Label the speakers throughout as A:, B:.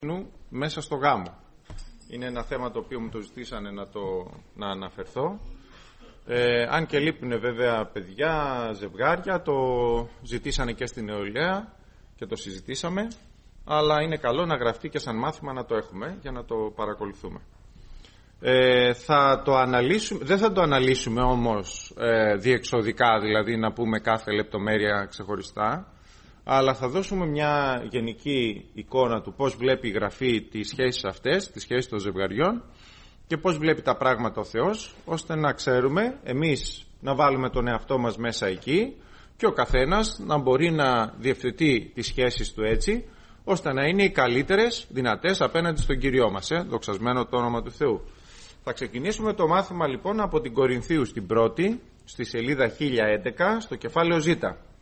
A: μέσα στο γάμο. Είναι ένα θέμα το οποίο μου το ζητήσανε να αναφερθώ. Αν και λείπουν βέβαια παιδιά, ζευγάρια, το ζητήσανε και στην νεολαία και το συζητήσαμε, αλλά είναι καλό να γραφτεί και σαν μάθημα να το έχουμε για να το παρακολουθούμε. Θα το αναλύσουμε, δεν θα το αναλύσουμε όμως διεξοδικά, δηλαδή να πούμε κάθε λεπτομέρεια ξεχωριστά, αλλά θα δώσουμε μια γενική εικόνα του πώς βλέπει η Γραφή τις σχέσεις αυτές, τις σχέσεις των ζευγαριών και πώς βλέπει τα πράγματα ο Θεός, ώστε να ξέρουμε εμείς να βάλουμε τον εαυτό μας μέσα εκεί και ο καθένας να μπορεί να διευθετεί τις σχέσεις του έτσι, ώστε να είναι οι καλύτερες δυνατές απέναντι στον Κυριό μας, δοξασμένο το όνομα του Θεού. Θα ξεκινήσουμε το μάθημα λοιπόν από την Κορινθίου στην πρώτη, στη σελίδα 1011, στο κεφάλαιο Ζ.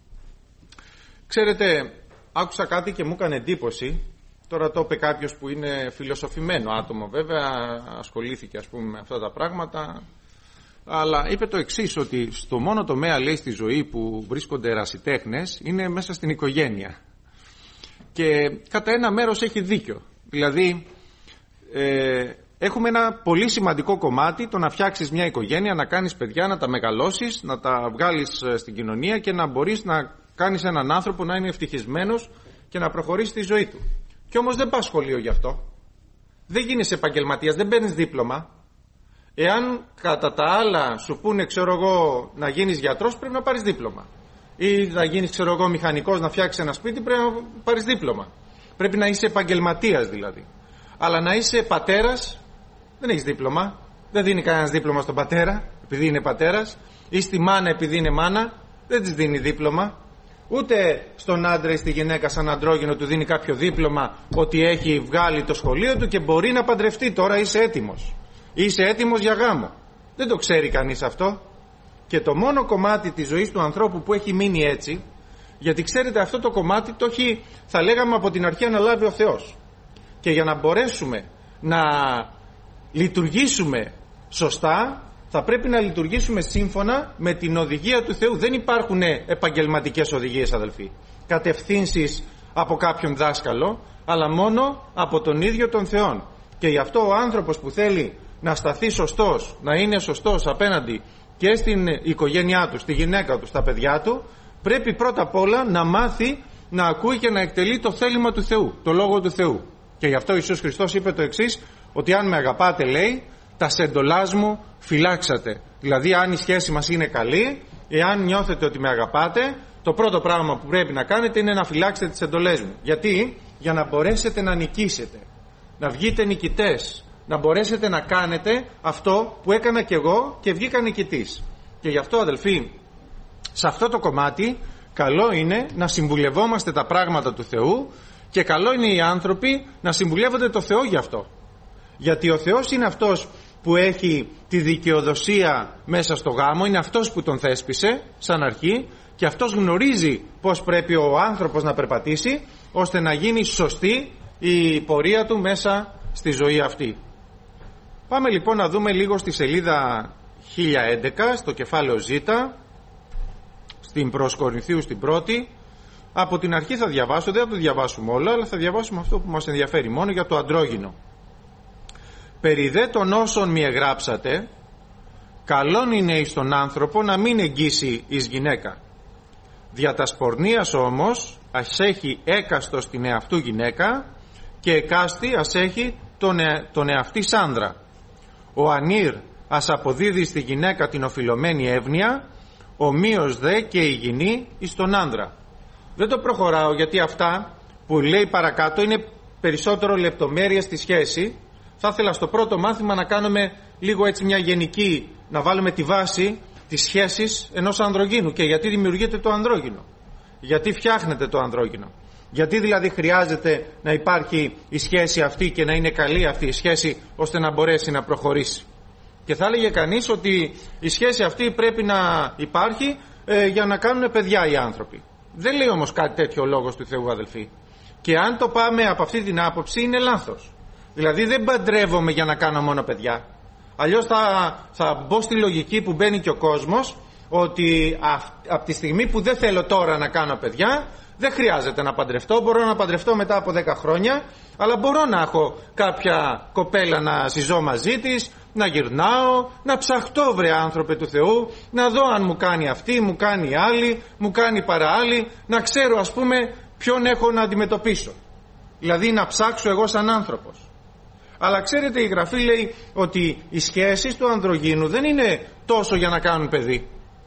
A: Ξέρετε, άκουσα κάτι και μου έκανε εντύπωση. Τώρα το είπε κάποιος που είναι φιλοσοφημένο άτομο, βέβαια, ασχολήθηκε ας πούμε με αυτά τα πράγματα, αλλά είπε το εξής, ότι στο μόνο τομέα, λέει, στη ζωή που βρίσκονται ερασιτέχνες είναι μέσα στην οικογένεια. Και κατά ένα μέρος έχει δίκιο. Δηλαδή, έχουμε ένα πολύ σημαντικό κομμάτι, το να φτιάξεις μια οικογένεια, να κάνεις παιδιά, να τα μεγαλώσεις, να τα βγάλεις στην κοινωνία και να μπορείς να κάνεις έναν άνθρωπο να είναι ευτυχισμένος και να προχωρήσει τη ζωή του. Κι όμως δεν πας σχολείο γι' αυτό. Δεν γίνεις επαγγελματίας, δεν παίρνεις δίπλωμα. Εάν κατά τα άλλα σου πούνε, ξέρω εγώ, να γίνεις γιατρός, πρέπει να πάρεις δίπλωμα. Ή να γίνεις, ξέρω εγώ, μηχανικός, να φτιάξεις ένα σπίτι, πρέπει να πάρεις δίπλωμα. Πρέπει να είσαι επαγγελματίας δηλαδή. Αλλά να είσαι πατέρας, δεν έχεις δίπλωμα. Δεν δίνει κανένας δίπλωμα στον πατέρα, επειδή είναι πατέρας. Ή στη μάνα, επειδή είναι μάνα, δεν της δίνει δίπλωμα. Ούτε στον άντρα ή στη γυναίκα σαν αντρόγυνο του δίνει κάποιο δίπλωμα ότι έχει βγάλει το σχολείο του και μπορεί να παντρευτεί. Τώρα είσαι έτοιμος. Είσαι έτοιμος για γάμο. Δεν το ξέρει κανείς αυτό. Και το μόνο κομμάτι της ζωής του ανθρώπου που έχει μείνει έτσι, γιατί ξέρετε αυτό το κομμάτι το έχει, θα λέγαμε, από την αρχή αναλάβει ο Θεός. Και για να μπορέσουμε να λειτουργήσουμε σωστά, θα πρέπει να λειτουργήσουμε σύμφωνα με την οδηγία του Θεού. Δεν υπάρχουν επαγγελματικές οδηγίες, αδελφοί, κατευθύνσεις από κάποιον δάσκαλο, αλλά μόνο από τον ίδιο τον Θεό. Και γι' αυτό ο άνθρωπος που θέλει να σταθεί σωστός, να είναι σωστός απέναντι και στην οικογένειά του, στη γυναίκα του, στα παιδιά του, πρέπει πρώτα απ' όλα να μάθει να ακούει και να εκτελεί το θέλημα του Θεού, το Λόγο του Θεού. Και γι' αυτό ο Ιησούς Χριστός είπε το εξής, ότι αν με αγαπάτε, λέει, τα σεντολάς μου φυλάξατε. Δηλαδή, αν η σχέση μας είναι καλή, εάν νιώθετε ότι με αγαπάτε, το πρώτο πράγμα που πρέπει να κάνετε είναι να φυλάξετε τις εντολές μου. Γιατί? Για να μπορέσετε να νικήσετε, να βγείτε νικητές, να μπορέσετε να κάνετε αυτό που έκανα κι εγώ και βγήκα νικητής. Και γι' αυτό, αδελφοί, σε αυτό το κομμάτι καλό είναι να συμβουλευόμαστε τα πράγματα του Θεού και καλό είναι οι άνθρωποι να συμβουλεύονται το Θεό γι' αυτό. Γιατί ο Θεός είναι αυτός που έχει τη δικαιοδοσία μέσα στο γάμο, είναι αυτός που τον θέσπισε σαν αρχή και αυτός γνωρίζει πώς πρέπει ο άνθρωπος να περπατήσει ώστε να γίνει σωστή η πορεία του μέσα στη ζωή αυτή. Πάμε λοιπόν να δούμε λίγο στη σελίδα 1011, στο κεφάλαιο Ζ, στην προς Κορινθίου στην πρώτη. Από την αρχή θα διαβάσω, δεν θα το διαβάσουμε όλα, αλλά θα διαβάσουμε αυτό που μας ενδιαφέρει μόνο για το αντρόγυνο. «Περί δε των όσων μη εγγράψατε, καλόν είναι εις τον άνθρωπο να μην εγγύσει εις γυναίκα. Δια τας πορνείας όμως ας έχει έκαστος την εαυτού γυναίκα και εκάστη ας έχει τον εαυτής άνδρα. Ο ανήρ ας αποδίδει στη γυναίκα την οφειλωμένη εύνοια, ομοίως δε και η γυνή εις τον άνδρα». Δεν το προχωράω γιατί αυτά που λέει παρακάτω είναι περισσότερο λεπτομέρειες στη σχέση. Θα ήθελα στο πρώτο μάθημα να κάνουμε λίγο έτσι μια γενική, να βάλουμε τη βάση της σχέσης ενός ανδρογύνου και γιατί δημιουργείται το ανδρόγυνο. Γιατί φτιάχνεται το ανδρόγυνο. Γιατί δηλαδή χρειάζεται να υπάρχει η σχέση αυτή και να είναι καλή αυτή η σχέση ώστε να μπορέσει να προχωρήσει. Και θα έλεγε κανείς ότι η σχέση αυτή πρέπει να υπάρχει για να κάνουν παιδιά οι άνθρωποι. Δεν λέει όμως κάτι τέτοιο ο Λόγος του Θεού, αδελφοί. Και αν το πάμε από αυτή την άποψη είναι λάθος. Δηλαδή δεν παντρεύομαι για να κάνω μόνο παιδιά. Αλλιώς θα μπω στη λογική που μπαίνει και ο κόσμος, ότι από τη στιγμή που δεν θέλω τώρα να κάνω παιδιά, δεν χρειάζεται να παντρευτώ, μπορώ να παντρευτώ μετά από 10 χρόνια, αλλά μπορώ να έχω κάποια κοπέλα να συζώ μαζί της, να γυρνάω, να ψαχτώ βρε άνθρωπε του Θεού, να δω αν μου κάνει αυτή, μου κάνει άλλη, μου κάνει παραάλλη, να ξέρω ας πούμε ποιον έχω να αντιμετωπίσω. Δηλαδή να ψάξω εγώ σαν άνθρωπος. Αλλά ξέρετε, η Γραφή λέει ότι οι σχέσεις του ανδρογύνου δεν είναι τόσο για να κάνουν παιδί,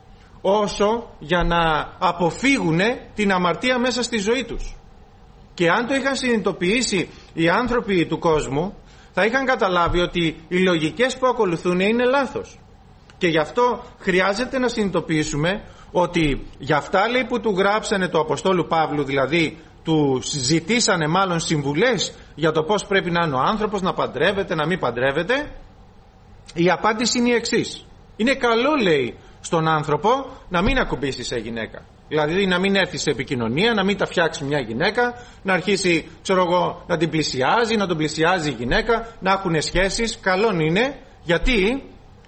A: όσο για να αποφύγουν την αμαρτία μέσα στη ζωή τους. Και αν το είχαν συνειδητοποιήσει οι άνθρωποι του κόσμου, θα είχαν καταλάβει ότι οι λογικές που ακολουθούν είναι λάθος. Και γι' αυτό χρειάζεται να συνειδητοποιήσουμε ότι για αυτά λέει που του γράψανε του Αποστόλου Παύλου, δηλαδή του ζητήσανε μάλλον συμβουλές για το πώς πρέπει να είναι ο άνθρωπος, να παντρεύεται, να μην παντρεύεται, η απάντηση είναι η εξής. Είναι καλό, λέει, στον άνθρωπο να μην ακουμπήσει σε γυναίκα. Δηλαδή να μην έρθει σε επικοινωνία, να μην τα φτιάξει μια γυναίκα, να αρχίσει, ξέρω εγώ, να την πλησιάζει, να τον πλησιάζει η γυναίκα, να έχουν σχέσεις. Καλόν είναι, γιατί?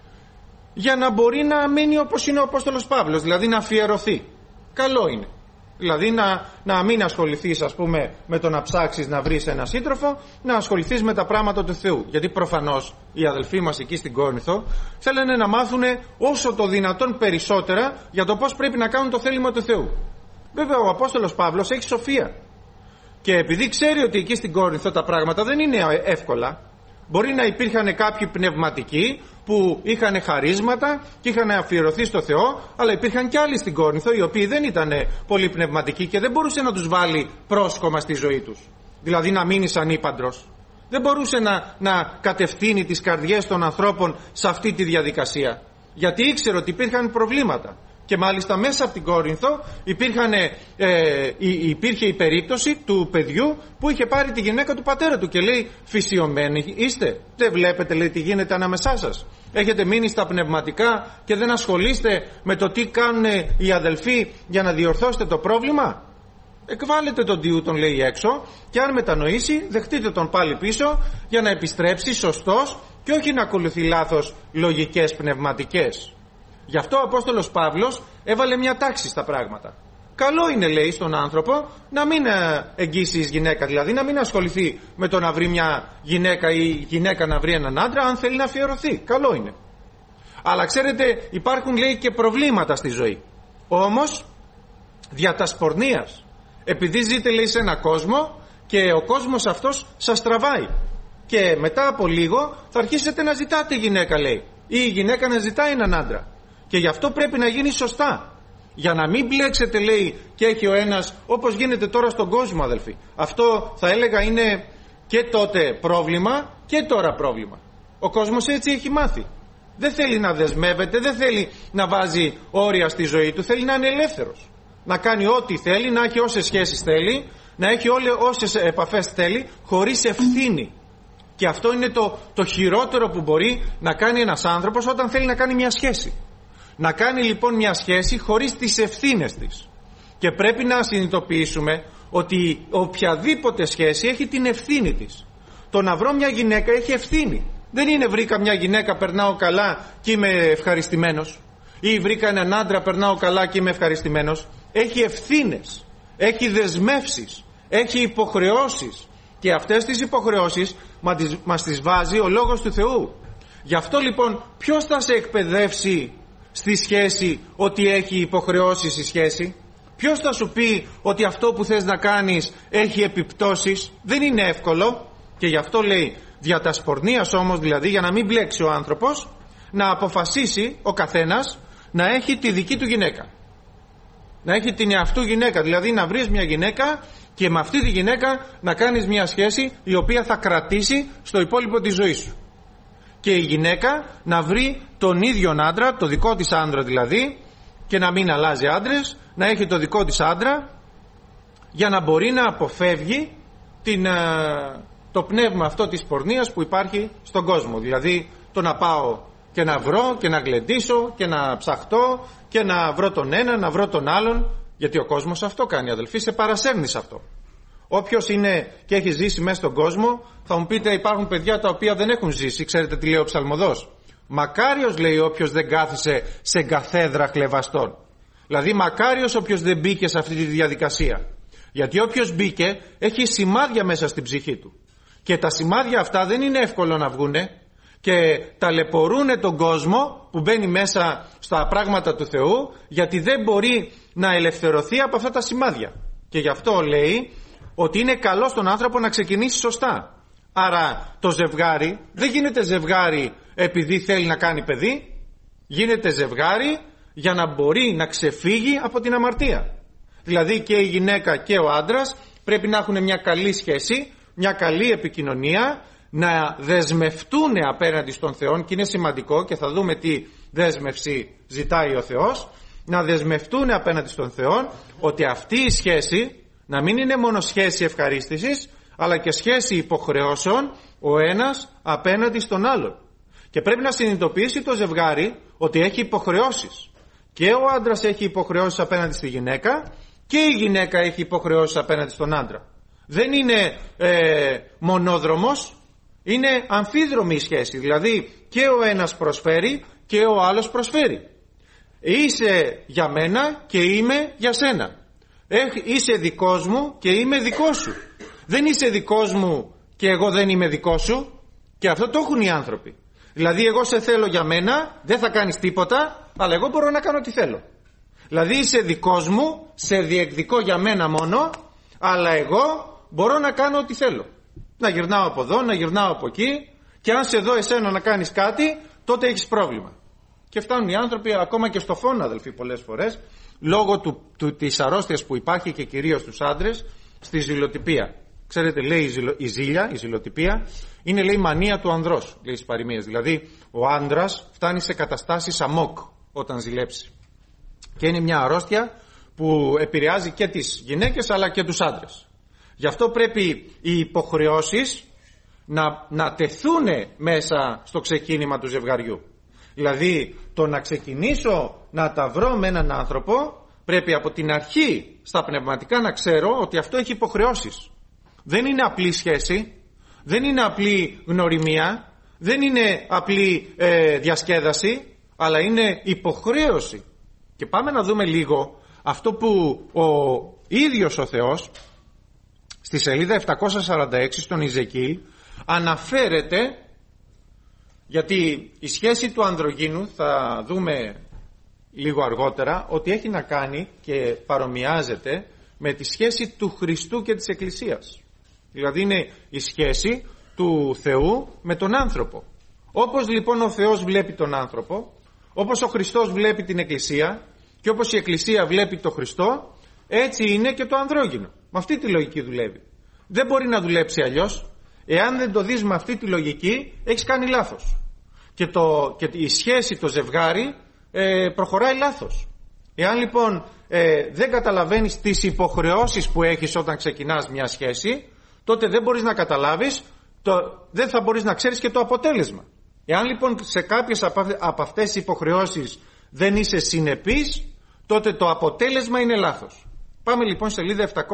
A: Για να μπορεί να μείνει όπως είναι ο Απόστολος Παύλος, δηλαδή να αφιερωθεί. Καλό είναι. Δηλαδή να μην ασχοληθείς ας πούμε με το να ψάξεις να βρεις ένα σύντροφο, να ασχοληθείς με τα πράγματα του Θεού. Γιατί προφανώς οι αδελφοί μας εκεί στην Κόρινθο θέλανε να μάθουν όσο το δυνατόν περισσότερα για το πώς πρέπει να κάνουν το θέλημα του Θεού. Βέβαια ο Απόστολος Παύλος έχει σοφία και επειδή ξέρει ότι εκεί στην Κόρινθο τα πράγματα δεν είναι εύκολα, μπορεί να υπήρχαν κάποιοι πνευματικοί που είχαν χαρίσματα και είχαν αφιερωθεί στο Θεό, αλλά υπήρχαν και άλλοι στην Κόρινθο οι οποίοι δεν ήταν πολύ πνευματικοί και δεν μπορούσε να τους βάλει πρόσκομα στη ζωή τους. Δηλαδή να μείνεις ανήπαντρος. Δεν μπορούσε να κατευθύνει τις καρδιές των ανθρώπων σε αυτή τη διαδικασία. Γιατί ήξερε ότι υπήρχαν προβλήματα. Και μάλιστα μέσα από την Κόρινθο υπήρχε η περίπτωση του παιδιού που είχε πάρει τη γυναίκα του πατέρα του και λέει, φυσιωμένοι είστε, δεν βλέπετε, λέει, τι γίνεται ανάμεσά σας? Έχετε μείνει στα πνευματικά και δεν ασχολείστε με το τι κάνουν οι αδελφοί για να διορθώσετε το πρόβλημα? Εκβάλλετε τον Διού, τον λέει, έξω, και αν μετανοήσει δεχτείτε τον πάλι πίσω για να επιστρέψει σωστός και όχι να ακολουθεί λάθος λογικές πνευματικές. Γι' αυτό ο Απόστολος Παύλος έβαλε μια τάξη στα πράγματα. Καλό είναι, λέει, στον άνθρωπο να μην εγγύσει γυναίκα, δηλαδή να μην ασχοληθεί με το να βρει μια γυναίκα ή γυναίκα να βρει έναν άντρα, αν θέλει να αφιερωθεί. Καλό είναι. Αλλά ξέρετε, υπάρχουν, λέει, και προβλήματα στη ζωή. Όμως δια τας πορνείας, επειδή ζείτε, λέει, σε ένα κόσμο και ο κόσμος αυτός σας τραβάει και μετά από λίγο θα αρχίσετε να ζητάτε γυναίκα, λέει, ή η γυναίκα να ζητάει έναν άντρα. Και γι' αυτό πρέπει να γίνει σωστά. Για να μην μπλέξετε, λέει, και έχει ο ένας, όπως γίνεται τώρα στον κόσμο, αδελφοί. Αυτό θα έλεγα είναι και τότε πρόβλημα και τώρα πρόβλημα. Ο κόσμος έτσι έχει μάθει. Δεν θέλει να δεσμεύεται, δεν θέλει να βάζει όρια στη ζωή του, θέλει να είναι ελεύθερος. Να κάνει ό,τι θέλει, να έχει όσες σχέσεις θέλει, να έχει όσες επαφές θέλει, χωρίς ευθύνη. Και αυτό είναι το χειρότερο που μπορεί να κάνει ένας άνθρωπος όταν θέλει να κάνει μια σχέση. Να κάνει λοιπόν μια σχέση χωρίς τις ευθύνες της. Και πρέπει να συνειδητοποιήσουμε ότι οποιαδήποτε σχέση έχει την ευθύνη της. Το να βρω μια γυναίκα έχει ευθύνη. Δεν είναι βρήκα μια γυναίκα, περνάω καλά και είμαι ευχαριστημένος. Ή βρήκα έναν άντρα, περνάω καλά και είμαι ευχαριστημένος. Έχει ευθύνες, έχει δεσμεύσεις, έχει υποχρεώσεις. Και αυτές τις υποχρεώσεις μας τις βάζει ο Λόγος του Θεού. Γι' αυτό λοιπόν ποιος θα σε εκπαιδεύσει στη σχέση ότι έχει υποχρεώσεις η σχέση? Ποιος θα σου πει ότι αυτό που θες να κάνεις έχει επιπτώσεις? Δεν είναι εύκολο. Και γι' αυτό λέει, δια τας πορνείας όμως, δηλαδή για να μην μπλέξει ο άνθρωπος, να αποφασίσει ο καθένας να έχει τη δική του γυναίκα, να έχει την εαυτού γυναίκα, δηλαδή να βρεις μια γυναίκα και με αυτή τη γυναίκα να κάνεις μια σχέση η οποία θα κρατήσει στο υπόλοιπο της ζωής σου. Και η γυναίκα να βρει τον ίδιο άντρα, το δικό της άντρα δηλαδή, και να μην αλλάζει άντρες, να έχει το δικό της άντρα, για να μπορεί να αποφεύγει το πνεύμα αυτό της πορνείας που υπάρχει στον κόσμο. Δηλαδή το να πάω και να βρω και να γλεντήσω και να ψαχτώ και να βρω τον ένα, να βρω τον άλλον, γιατί ο κόσμος αυτό κάνει, αδελφοί, σε παρασέρνει σε αυτό. Όποιος είναι και έχει ζήσει μέσα στον κόσμο, θα μου πείτε, υπάρχουν παιδιά τα οποία δεν έχουν ζήσει. Ξέρετε τι λέει ο Ψαλμοδός? Μακάριος, λέει, όποιος δεν κάθισε σε καθέδρα χλευαστών. Δηλαδή μακάριος όποιος δεν μπήκε σε αυτή τη διαδικασία. Γιατί όποιος μπήκε έχει σημάδια μέσα στην ψυχή του. Και τα σημάδια αυτά δεν είναι εύκολο να βγουνε και ταλαιπωρούνε τον κόσμο που μπαίνει μέσα στα πράγματα του Θεού, γιατί δεν μπορεί να ελευθερωθεί από αυτά τα σημάδια. Και γι' αυτό λέει ότι είναι καλό στον άνθρωπο να ξεκινήσει σωστά. Άρα το ζευγάρι δεν γίνεται ζευγάρι επειδή θέλει να κάνει παιδί, γίνεται ζευγάρι για να μπορεί να ξεφύγει από την αμαρτία. Δηλαδή και η γυναίκα και ο άντρας πρέπει να έχουν μια καλή σχέση, μια καλή επικοινωνία, να δεσμευτούν απέναντι στον Θεό, και είναι σημαντικό και θα δούμε τι δέσμευση ζητάει ο Θεός, να δεσμευτούν απέναντι στον Θεό ότι αυτή η σχέση να μην είναι μόνο σχέση ευχαρίστησης, αλλά και σχέση υποχρεώσεων ο ένας απέναντι στον άλλον. Και πρέπει να συνειδητοποιήσει το ζευγάρι ότι έχει υποχρεώσεις. Και ο άντρας έχει υποχρεώσεις απέναντι στη γυναίκα και η γυναίκα έχει υποχρεώσεις απέναντι στον άντρα. Δεν είναι μονόδρομος, είναι αμφίδρομη η σχέση. Δηλαδή και ο ένας προσφέρει και ο άλλος προσφέρει. Είσαι για μένα και είμαι για σένα. Είσαι δικός μου και είμαι δικός σου. Δεν είσαι δικός μου και εγώ δεν είμαι δικός σου. Και αυτό το έχουν οι άνθρωποι. Δηλαδή εγώ σε θέλω για μένα, δεν θα κάνεις τίποτα, αλλά εγώ μπορώ να κάνω τι θέλω. Δηλαδή είσαι δικός μου, σε διεκδικώ για μένα μόνο, αλλά εγώ μπορώ να κάνω ό,τι θέλω. Να γυρνάω από εδώ, να γυρνάω από εκεί, και αν σε δω εσένα να κάνεις κάτι, τότε έχεις πρόβλημα. Και φτάνουν οι άνθρωποι ακόμα και στο φόνο, αδελφοί, πολλές φορές, λόγω της αρρώστιας που υπάρχει και κυρίως στους άντρες, στη ζηλοτυπία. Ξέρετε, λέει η ζηλοτυπία, είναι, λέει, μανία του ανδρός, λέει στις παροιμίες. Δηλαδή ο άντρας φτάνει σε καταστάσεις αμόκ όταν ζηλέψει. Και είναι μια αρρώστια που επηρεάζει και τις γυναίκες αλλά και τους άντρες. Γι' αυτό πρέπει οι υποχρεώσεις να τεθούν μέσα στο ξεκίνημα του ζευγαριού. Δηλαδή το να ξεκινήσω να τα βρω με έναν άνθρωπο, πρέπει από την αρχή στα πνευματικά να ξέρω ότι αυτό έχει υποχρεώσεις. Δεν είναι απλή σχέση, δεν είναι απλή γνωριμία, δεν είναι απλή διασκέδαση, αλλά είναι υποχρέωση. Και πάμε να δούμε λίγο αυτό που ο ίδιος ο Θεός στη σελίδα 746 στον Ιζεκήλ αναφέρεται, γιατί η σχέση του ανδρογίνου θα δούμε λίγο αργότερα ότι έχει να κάνει και παρομοιάζεται με τη σχέση του Χριστού και της Εκκλησίας. Δηλαδή είναι η σχέση του Θεού με τον άνθρωπο. Όπως λοιπόν ο Θεός βλέπει τον άνθρωπο, όπως ο Χριστός βλέπει την Εκκλησία και όπως η Εκκλησία βλέπει τον Χριστό, έτσι είναι και το ανδρόγυνο. Με αυτή τη λογική δουλεύει. Δεν μπορεί να δουλέψει αλλιώς. Εάν δεν το δεις με αυτή τη λογική, έχεις κάνει λάθος. Και η σχέση, το ζευγάρι, προχωράει λάθος. Εάν λοιπόν δεν καταλαβαίνεις τις υποχρεώσεις που έχεις όταν ξεκινάς μια σχέση, τότε δεν μπορείς να καταλάβεις, δεν θα μπορείς να ξέρεις και το αποτέλεσμα. Εάν λοιπόν σε κάποιες από αυτές τις υποχρεώσεις δεν είσαι συνεπής, τότε το αποτέλεσμα είναι λάθος. Πάμε λοιπόν σελίδα 746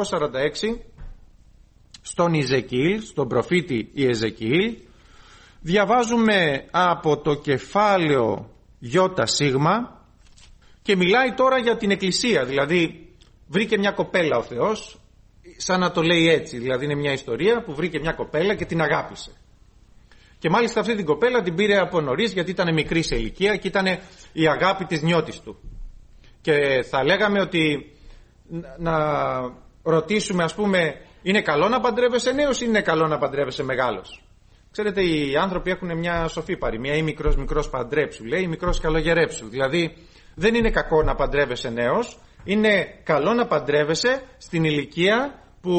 A: στον Ιεζεκиήλ, στον προφήτη Ιεζεκиήλ. Διαβάζουμε από το κεφάλαιο ΙΣ και μιλάει τώρα για την Εκκλησία. Δηλαδή βρήκε μια κοπέλα ο Θεός, σαν να το λέει έτσι, δηλαδή είναι μια ιστορία που βρήκε μια κοπέλα και την αγάπησε. Και μάλιστα αυτή την κοπέλα την πήρε από νωρίς, γιατί ήταν μικρή σε ηλικία και ήταν η αγάπη της νιώτης του. Και θα λέγαμε ότι να ρωτήσουμε, ας πούμε, είναι καλό να παντρεύεσαι νέος ή είναι καλό να παντρεύεσαι μεγάλος? Ξέρετε, οι άνθρωποι έχουν μια σοφή παροιμία, ή μικρός παντρέψου, λέει, ή μικρός καλογερέψου. Δηλαδή δεν είναι κακό να παντρεύεσαι νέος, είναι καλό να παντρεύεσαι στην ηλικία που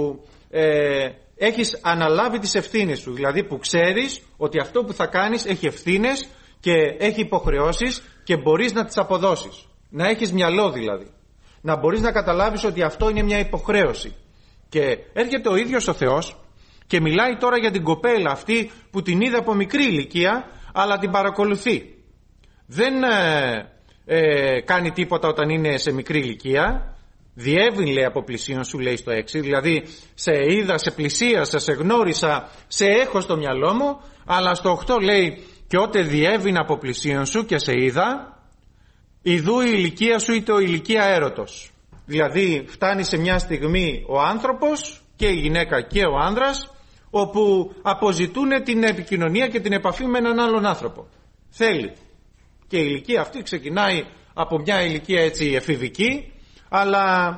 A: έχεις αναλάβει τις ευθύνες σου. Δηλαδή που ξέρεις ότι αυτό που θα κάνεις έχει ευθύνες και έχει υποχρεώσεις και μπορείς να τις αποδώσεις. Να έχεις μυαλό δηλαδή. Να μπορείς να καταλάβεις ότι αυτό είναι μια υποχρέωση. Και έρχεται ο ίδιος ο Θεός και μιλάει τώρα για την κοπέλα αυτή που την είδε από μικρή ηλικία, αλλά την παρακολουθεί. Δεν κάνει τίποτα όταν είναι σε μικρή ηλικία. Διέβην, λέει, από πλησίον σου, λέει στο 6. Δηλαδή σε είδα, σε πλησίασα, σε γνώρισα, σε έχω στο μυαλό μου. Αλλά στο 8 λέει Και ότε διέβηνα από πλησίον σου και σε είδα, ιδού η ηλικία σου είτε ο ηλικία έρωτος. Δηλαδή φτάνει σε μια στιγμή ο άνθρωπος και η γυναίκα και ο άνδρας, όπου αποζητούν την επικοινωνία και την επαφή με έναν άλλον άνθρωπο. Θέλει. Και η ηλικία αυτή ξεκινάει από μια ηλικία έτσι εφηβική, αλλά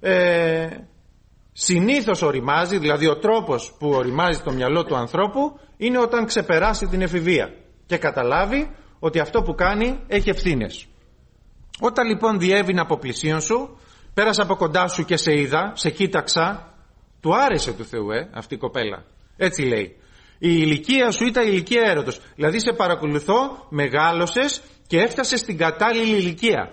A: συνήθως οριμάζει, δηλαδή ο τρόπος που οριμάζει το μυαλό του ανθρώπου είναι όταν ξεπεράσει την εφηβεία και καταλάβει ότι αυτό που κάνει έχει ευθύνες. Όταν λοιπόν διέβηνα από πλησίον σου, πέρασα από κοντά σου και σε είδα, σε κοίταξα, του άρεσε του Θεού αυτή η κοπέλα. Έτσι λέει. Η ηλικία σου ήταν η ηλικία έρωτος. Δηλαδή σε παρακολουθώ, μεγάλωσες και έφτασες στην κατάλληλη ηλικία.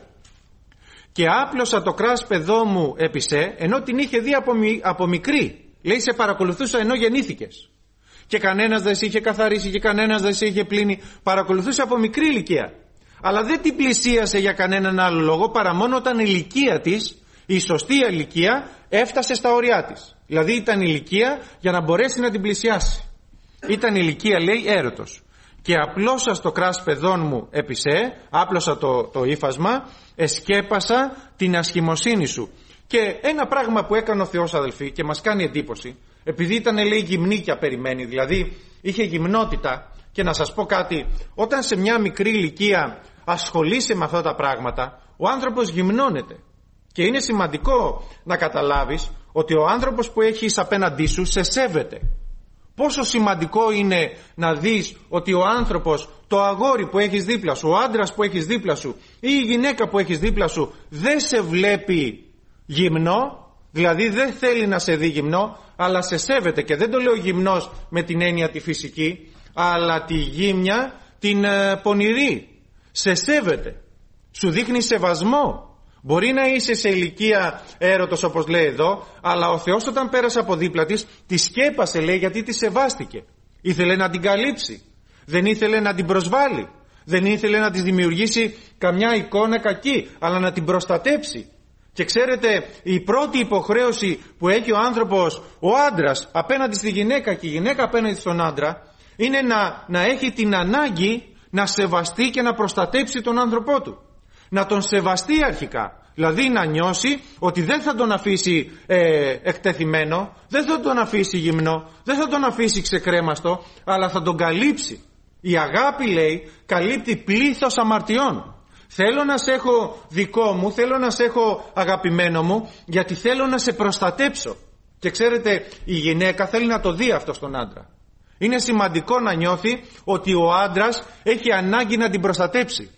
A: Και άπλωσα το κράσπεδό μου επί σε, ενώ την είχε δει από μικρή. Λέει σε παρακολουθούσα ενώ γεννήθηκες. Και κανένας δεν σε είχε καθαρίσει και κανένας δεν σε είχε πλύνει. Παρακολουθούσε από μικρή ηλικία. Αλλά δεν την πλησίασε για κανέναν άλλο λόγο παρά μόνο όταν η ηλικία της, η σωστή ηλικία, έφτασε στα όρια της. Δηλαδή ήταν ηλικία για να μπορέσει να την πλησιάσει. Ήταν ηλικία, λέει, έρωτος. Και απλώσα στο κράσπεδόν μου επί σε, άπλωσα το ύφασμα, εσκέπασα την ασχημοσύνη σου. Και ένα πράγμα που έκανε ο Θεός, αδελφοί, και μας κάνει εντύπωση, επειδή ήταν, λέει, γυμνίκια περιμένει, δηλαδή είχε γυμνότητα. Και να σας πω κάτι, όταν σε μια μικρή ηλικία ασχολείσαι με αυτά τα πράγματα, ο άνθρωπος γυμνώνεται. Και είναι σημαντικό να καταλάβεις ότι ο άνθρωπος που έχεις απέναντί σου σε σέβεται. Πόσο σημαντικό είναι να δεις ότι ο άνθρωπος, το αγόρι που έχεις δίπλα σου, ο άντρας που έχεις δίπλα σου ή η γυναίκα που έχεις δίπλα σου δεν σε βλέπει γυμνό, δηλαδή δεν θέλει να σε δει γυμνό, αλλά σε σέβεται. Και δεν το λέω γυμνός με την έννοια τη φυσική, αλλά τη γύμνια την πονηρή. Σε σέβεται. Σου δείχνει σεβασμό. Μπορεί να είσαι σε ηλικία έρωτος όπως λέει εδώ, αλλά ο Θεός όταν πέρασε από δίπλα της, τη σκέπασε, λέει, γιατί τη σεβάστηκε. Ήθελε να την καλύψει. Δεν ήθελε να την προσβάλλει. Δεν ήθελε να της δημιουργήσει καμιά εικόνα κακή, αλλά να την προστατέψει. Και ξέρετε, η πρώτη υποχρέωση που έχει ο άνθρωπος, ο άντρας απέναντι στη γυναίκα και η γυναίκα απέναντι στον άντρα, είναι να έχει την ανάγκη να σεβαστεί και να προστατέψει τον άνθρωπό του. Να τον σεβαστεί αρχικά. Δηλαδή να νιώσει ότι δεν θα τον αφήσει εκτεθειμένο, δεν θα τον αφήσει γυμνό, δεν θα τον αφήσει ξεκρέμαστο, αλλά θα τον καλύψει. Η αγάπη, λέει, καλύπτει πλήθος αμαρτιών. Θέλω να σε έχω δικό μου, θέλω να σε έχω αγαπημένο μου, γιατί θέλω να σε προστατέψω. Και ξέρετε, η γυναίκα θέλει να το δει αυτό στον άντρα. Είναι σημαντικό να νιώθει ότι ο άντρας έχει ανάγκη να την προστατέψει.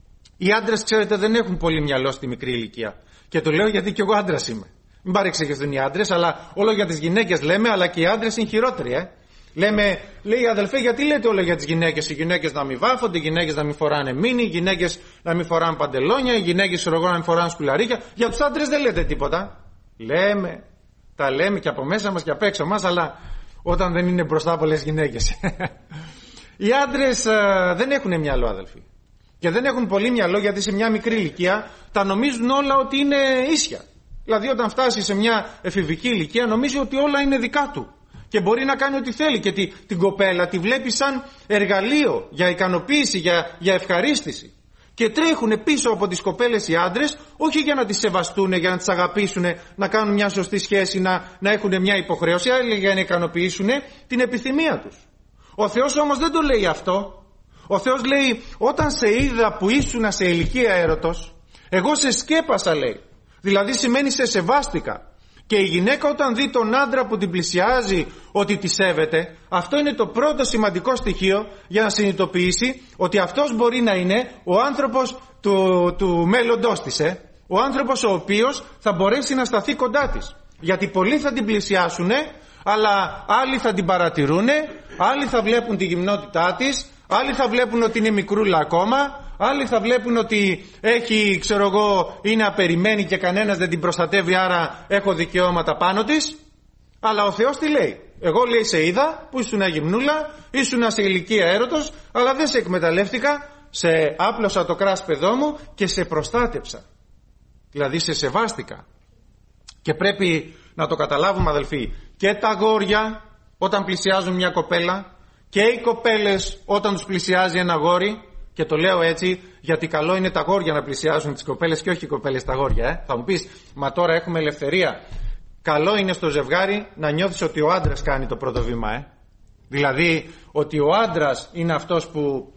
A: Οι άντρες, ξέρετε, δεν έχουν πολύ μυαλό στη μικρή ηλικία. Και το λέω γιατί κι εγώ άντρας είμαι. Μην παρεξηγηθούν οι άντρες, αλλά όλο για τις γυναίκες λέμε, αλλά και οι άντρες είναι χειρότεροι, Λέει, αδελφέ, γιατί λέτε όλο για τις γυναίκες? Οι γυναίκες να μην βάφονται, οι γυναίκες να μην φοράνε μίνι, οι γυναίκες να μην φοράνε παντελόνια, οι γυναίκες να μην φοράνε σκουλαρίκια. Για τους άντρες δεν λέτε τίποτα. Λέμε, τα λέμε και από μέσα μας και απ' έξω μας, αλλά όταν δεν είναι μπροστά πολλές γυναίκες. Οι άντρες δεν έχουν μυαλό, αδελφοί. Και δεν έχουν πολύ μυαλό, γιατί σε μια μικρή ηλικία τα νομίζουν όλα ότι είναι ίσια. Δηλαδή όταν φτάσει σε μια εφηβική ηλικία νομίζει ότι όλα είναι δικά του. Και μπορεί να κάνει ό,τι θέλει και την κοπέλα τη βλέπει σαν εργαλείο για ικανοποίηση, για ευχαρίστηση. Και τρέχουν πίσω από τις κοπέλες οι άντρες, όχι για να τις σεβαστούν, για να τις αγαπήσουν, να κάνουν μια σωστή σχέση, να έχουν μια υποχρέωση, αλλά για να ικανοποιήσουν την επιθυμία τους. Ο Θεός όμως δεν το λέει αυτό. Ο Θεός λέει, όταν σε είδα που ήσουνα σε ηλικία έρωτος, εγώ σε σκέπασα, λέει. Δηλαδή σημαίνει σε σεβάστηκα. Και η γυναίκα όταν δει τον άντρα που την πλησιάζει ότι τη σέβεται, αυτό είναι το πρώτο σημαντικό στοιχείο για να συνειδητοποιήσει ότι αυτός μπορεί να είναι ο άνθρωπος του μέλλοντός της. Ο άνθρωπος ο οποίος θα μπορέσει να σταθεί κοντά της. Γιατί πολλοί θα την πλησιάσουν, αλλά άλλοι θα την παρατηρούν, άλλοι θα βλέπουν τη γυμνότητά της, άλλοι θα βλέπουν ότι είναι μικρούλα ακόμα, άλλοι θα βλέπουν ότι έχει, είναι απεριμένη και κανένας δεν την προστατεύει, άρα έχω δικαιώματα πάνω της. Αλλά ο Θεός τι λέει? Εγώ, λέει, σε είδα που ήσουν γυμνούλα, ήσουν σε ηλικία έρωτος, αλλά δεν σε εκμεταλλεύτηκα, σε άπλωσα το κράσπεδό μου και σε προστάτεψα. Δηλαδή σε σεβάστηκα. Και πρέπει να το καταλάβουμε, αδελφοί, και τα αγόρια όταν πλησιάζουν μια κοπέλα, και οι κοπέλες όταν τους πλησιάζει ένα αγόρι, και το λέω έτσι γιατί καλό είναι τα αγόρια να πλησιάζουν τις κοπέλες και όχι οι κοπέλες τα αγόρια. Θα μου πεις, μα τώρα έχουμε ελευθερία. Καλό είναι στο ζευγάρι να νιώθεις ότι ο άντρας κάνει το πρώτο βήμα. Δηλαδή ότι ο άντρας είναι αυτός που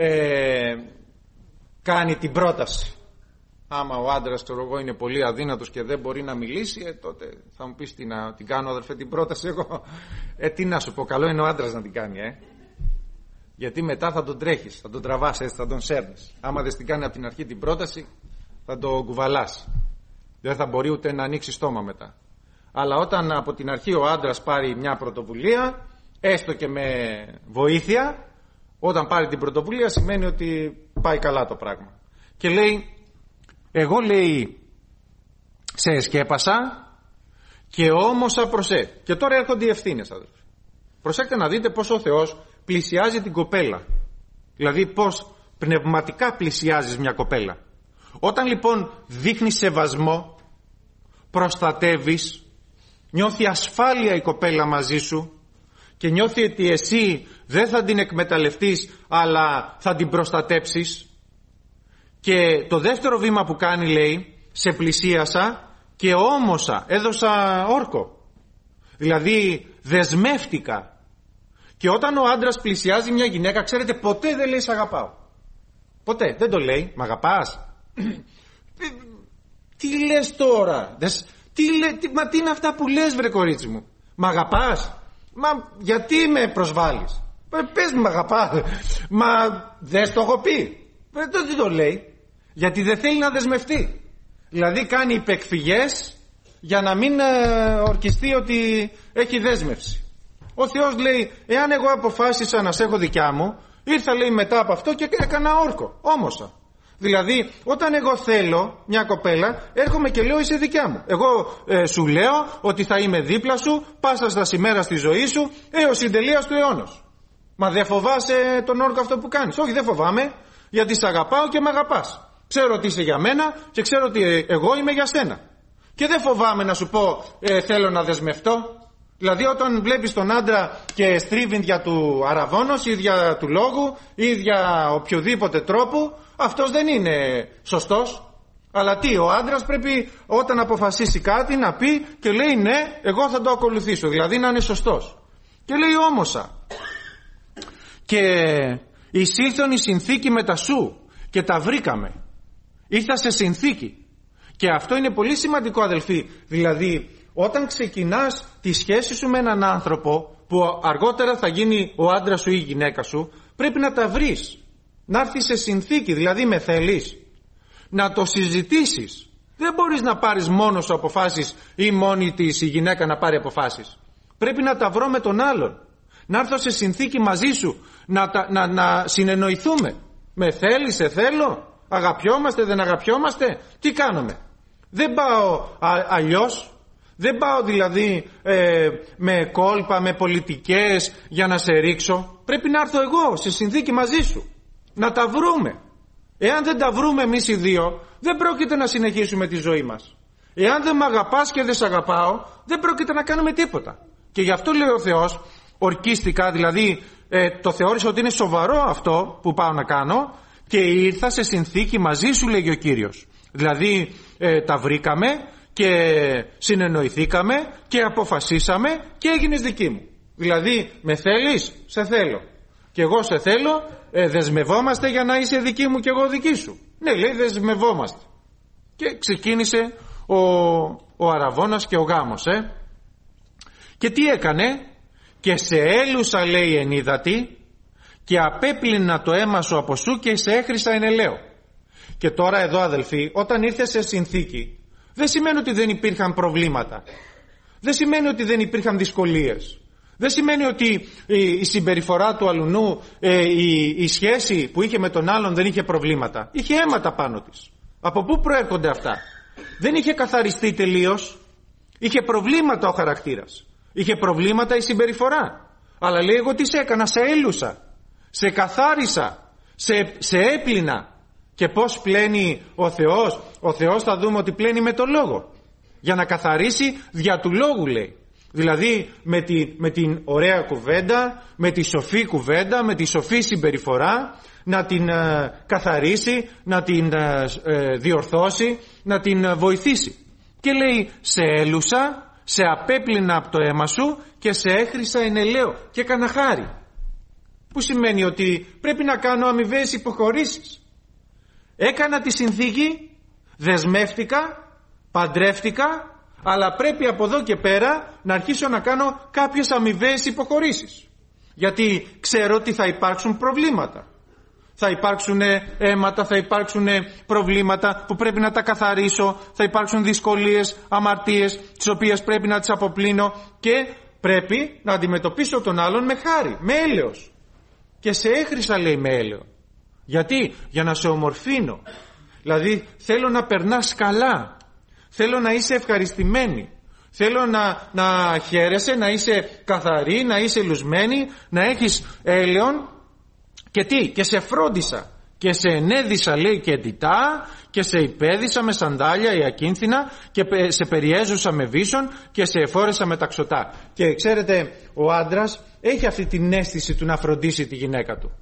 A: κάνει την πρόταση. Άμα ο άντρας, ξέρω εγώ, είναι πολύ αδύνατος και δεν μπορεί να μιλήσει, τότε θα μου πεις τι να την κάνω, αδερφέ, την πρόταση εγώ. Τι να σου πω, καλό είναι ο άντρας να την κάνει, Γιατί μετά θα τον τρέχεις, θα τον τραβάς έτσι, θα τον σέρνεις. Άμα δεν την κάνει από την αρχή την πρόταση, θα τον κουβαλάς. Δεν θα μπορεί ούτε να ανοίξει στόμα μετά. Αλλά όταν από την αρχή ο άντρας πάρει μια πρωτοβουλία, έστω και με βοήθεια, όταν πάρει την πρωτοβουλία σημαίνει ότι πάει καλά το πράγμα. Και λέει, εγώ λέει σε εσκέπασα και όμωσα προσέ. Και τώρα έρχονται οι ευθύνες, αδελφοί. Προσέξτε να δείτε πώς ο Θεός πλησιάζει την κοπέλα. Δηλαδή πώς πνευματικά πλησιάζεις μια κοπέλα. Όταν λοιπόν δείχνεις σεβασμό, προστατεύεις, νιώθει ασφάλεια η κοπέλα μαζί σου και νιώθει ότι εσύ δεν θα την εκμεταλλευτείς αλλά θα την προστατέψεις. Και το δεύτερο βήμα που κάνει, λέει, σε πλησίασα και όμωσα, έδωσα όρκο. Δηλαδή δεσμεύτηκα. Και όταν ο άντρας πλησιάζει μια γυναίκα, ξέρετε, ποτέ δεν λέει σ' αγαπάω. Ποτέ, δεν το λέει, μ' αγαπάς. Τι λες τώρα, μα τι είναι αυτά που λες, βρε κορίτσι μου. Μ' αγαπάς, μα γιατί με προσβάλλεις. Πες μ' αγαπάς, μα δεν το έχω πει. Δεν το λέει, γιατί δεν θέλει να δεσμευτεί. Δηλαδή κάνει υπεκφυγές για να μην ορκιστεί ότι έχει δέσμευση. Ο Θεός λέει, εάν εγώ αποφάσισα να σε έχω δικιά μου, ήρθα, λέει, μετά από αυτό και έκανα όρκο, όμωσα. Δηλαδή όταν εγώ θέλω μια κοπέλα, έρχομαι και λέω είσαι δικιά μου. Εγώ σου λέω ότι θα είμαι δίπλα σου πάσα στα σημέρα στη ζωή σου έως συντελείας του αιώνος. Μα δεν φοβάσαι τον όρκο αυτό που κάνεις? Όχι, δεν φοβάμαι, γιατί σε αγαπάω και με αγαπάς. Ξέρω ότι είσαι για μένα και ξέρω ότι εγώ είμαι για σένα. Και δεν φοβάμαι να σου πω θέλω να δεσμευτώ. Δηλαδή όταν βλέπεις τον άντρα και στρίβει για του αραβώνος ή για του λόγου ή για οποιοδήποτε τρόπο, αυτός δεν είναι σωστός. Αλλά τι, ο άντρας πρέπει όταν αποφασίσει κάτι να πει και λέει ναι, εγώ θα το ακολουθήσω, δηλαδή να είναι σωστός. Και λέει όμωσα. Και εισήλθον η συνθήκη μετά σου και τα βρήκαμε. Ήρθα σε συνθήκη. Και αυτό είναι πολύ σημαντικό, αδελφοί. Δηλαδή όταν ξεκινάς τη σχέση σου με έναν άνθρωπο που αργότερα θα γίνει ο άντρας σου ή η γυναίκα σου, πρέπει να τα βρεις. Να έρθεις σε συνθήκη, δηλαδή με θέλεις. Να το συζητήσεις. Δεν μπορείς να πάρεις μόνος σου αποφάσεις ή μόνη της η γυναίκα να πάρει αποφάσεις. Πρέπει να τα βρω με τον άλλον. Να έρθω σε συνθήκη μαζί σου. Να συνεννοηθούμε. Με θέλεις, σε θέλω. Αγαπιόμαστε, δεν αγαπιόμαστε. Τι κάνουμε? Δεν πάω αλλιώς. Δεν πάω δηλαδή με κόλπα, με πολιτικές για να σε ρίξω. Πρέπει να έρθω εγώ σε συνθήκη μαζί σου. Να τα βρούμε. Εάν δεν τα βρούμε εμείς οι δύο, δεν πρόκειται να συνεχίσουμε τη ζωή μας. Εάν δεν μ' αγαπάς και δεν σ' αγαπάω, δεν πρόκειται να κάνουμε τίποτα. Και γι' αυτό λέει ο Θεός, ορκίστηκα, δηλαδή το θεώρησα ότι είναι σοβαρό αυτό που πάω να κάνω και ήρθα σε συνθήκη μαζί σου, λέγει ο Κύριος. Δηλαδή τα βρήκαμε και συνεννοηθήκαμε και αποφασίσαμε και έγινες δική μου. Δηλαδή με θέλεις, σε θέλω. Και εγώ σε θέλω, δεσμευόμαστε για να είσαι δική μου και εγώ δική σου. Ναι, λέει, δεσμευόμαστε. Και ξεκίνησε ο αραβώνας και ο γάμος. Και τι έκανε? Και σε έλουσα, λέει, ενίδατη και απέπλυνα το αίμα σου από σου και σε έχρισα εν ελαίο. Και τώρα εδώ, αδελφοί, όταν ήρθε σε συνθήκη, δεν σημαίνει ότι δεν υπήρχαν προβλήματα. Δεν σημαίνει ότι δεν υπήρχαν δυσκολίες. Δεν σημαίνει ότι η συμπεριφορά του αλουνού, η σχέση που είχε με τον άλλον δεν είχε προβλήματα. Είχε αίματα πάνω της. Από πού προέρχονται αυτά? Δεν είχε καθαριστεί τελείως. Είχε προβλήματα ο χαρακτήρας. Είχε προβλήματα η συμπεριφορά. Αλλά λέει, εγώ τι σε έκανα? Σε έλουσα. Σε καθάρισα. Σε έπλυνα. Και πώς πλένει ο Θεός? Ο Θεός θα δούμε ότι πλένει με το λόγο. Για να καθαρίσει δια του λόγου, λέει. Δηλαδή με την ωραία κουβέντα, με τη σοφή κουβέντα, με τη σοφή συμπεριφορά, να την καθαρίσει, να την διορθώσει, να την βοηθήσει. Και λέει, σε έλουσα, σε απέπλυνα από το αίμα σου και σε έχρισα εν ελαίο και έκανα χάρη. Που σημαίνει ότι πρέπει να κάνω αμοιβαίες υποχωρήσεις. Έκανα τη συνθήκη, δεσμεύτηκα, παντρεύτηκα, αλλά πρέπει από εδώ και πέρα να αρχίσω να κάνω κάποιες αμοιβαίες υποχωρήσεις. Γιατί ξέρω ότι θα υπάρξουν προβλήματα. Θα υπάρξουν αίματα, θα υπάρξουν προβλήματα που πρέπει να τα καθαρίσω, θα υπάρξουν δυσκολίες, αμαρτίες, τις οποίες πρέπει να τις αποπλύνω και πρέπει να αντιμετωπίσω τον άλλον με χάρη, με έλεος. Και σε έχρισα, λέει, με έλεο. Γιατί? Για να σε ομορφύνω. Δηλαδή θέλω να περνάς καλά, θέλω να είσαι ευχαριστημένη, θέλω να χαίρεσαι, να είσαι καθαρή, να είσαι λουσμένη, να έχεις έλεον. Και τι? Και σε φρόντισα και σε ενέδισα, λέει, και εντυτά και σε υπέδισα με σαντάλια ή ακίνθινα και σε περιέζουσα με βίσον και σε εφόρεσα με ταξωτά. Και ξέρετε, ο άντρας έχει αυτή την αίσθηση του να φροντίσει τη γυναίκα του.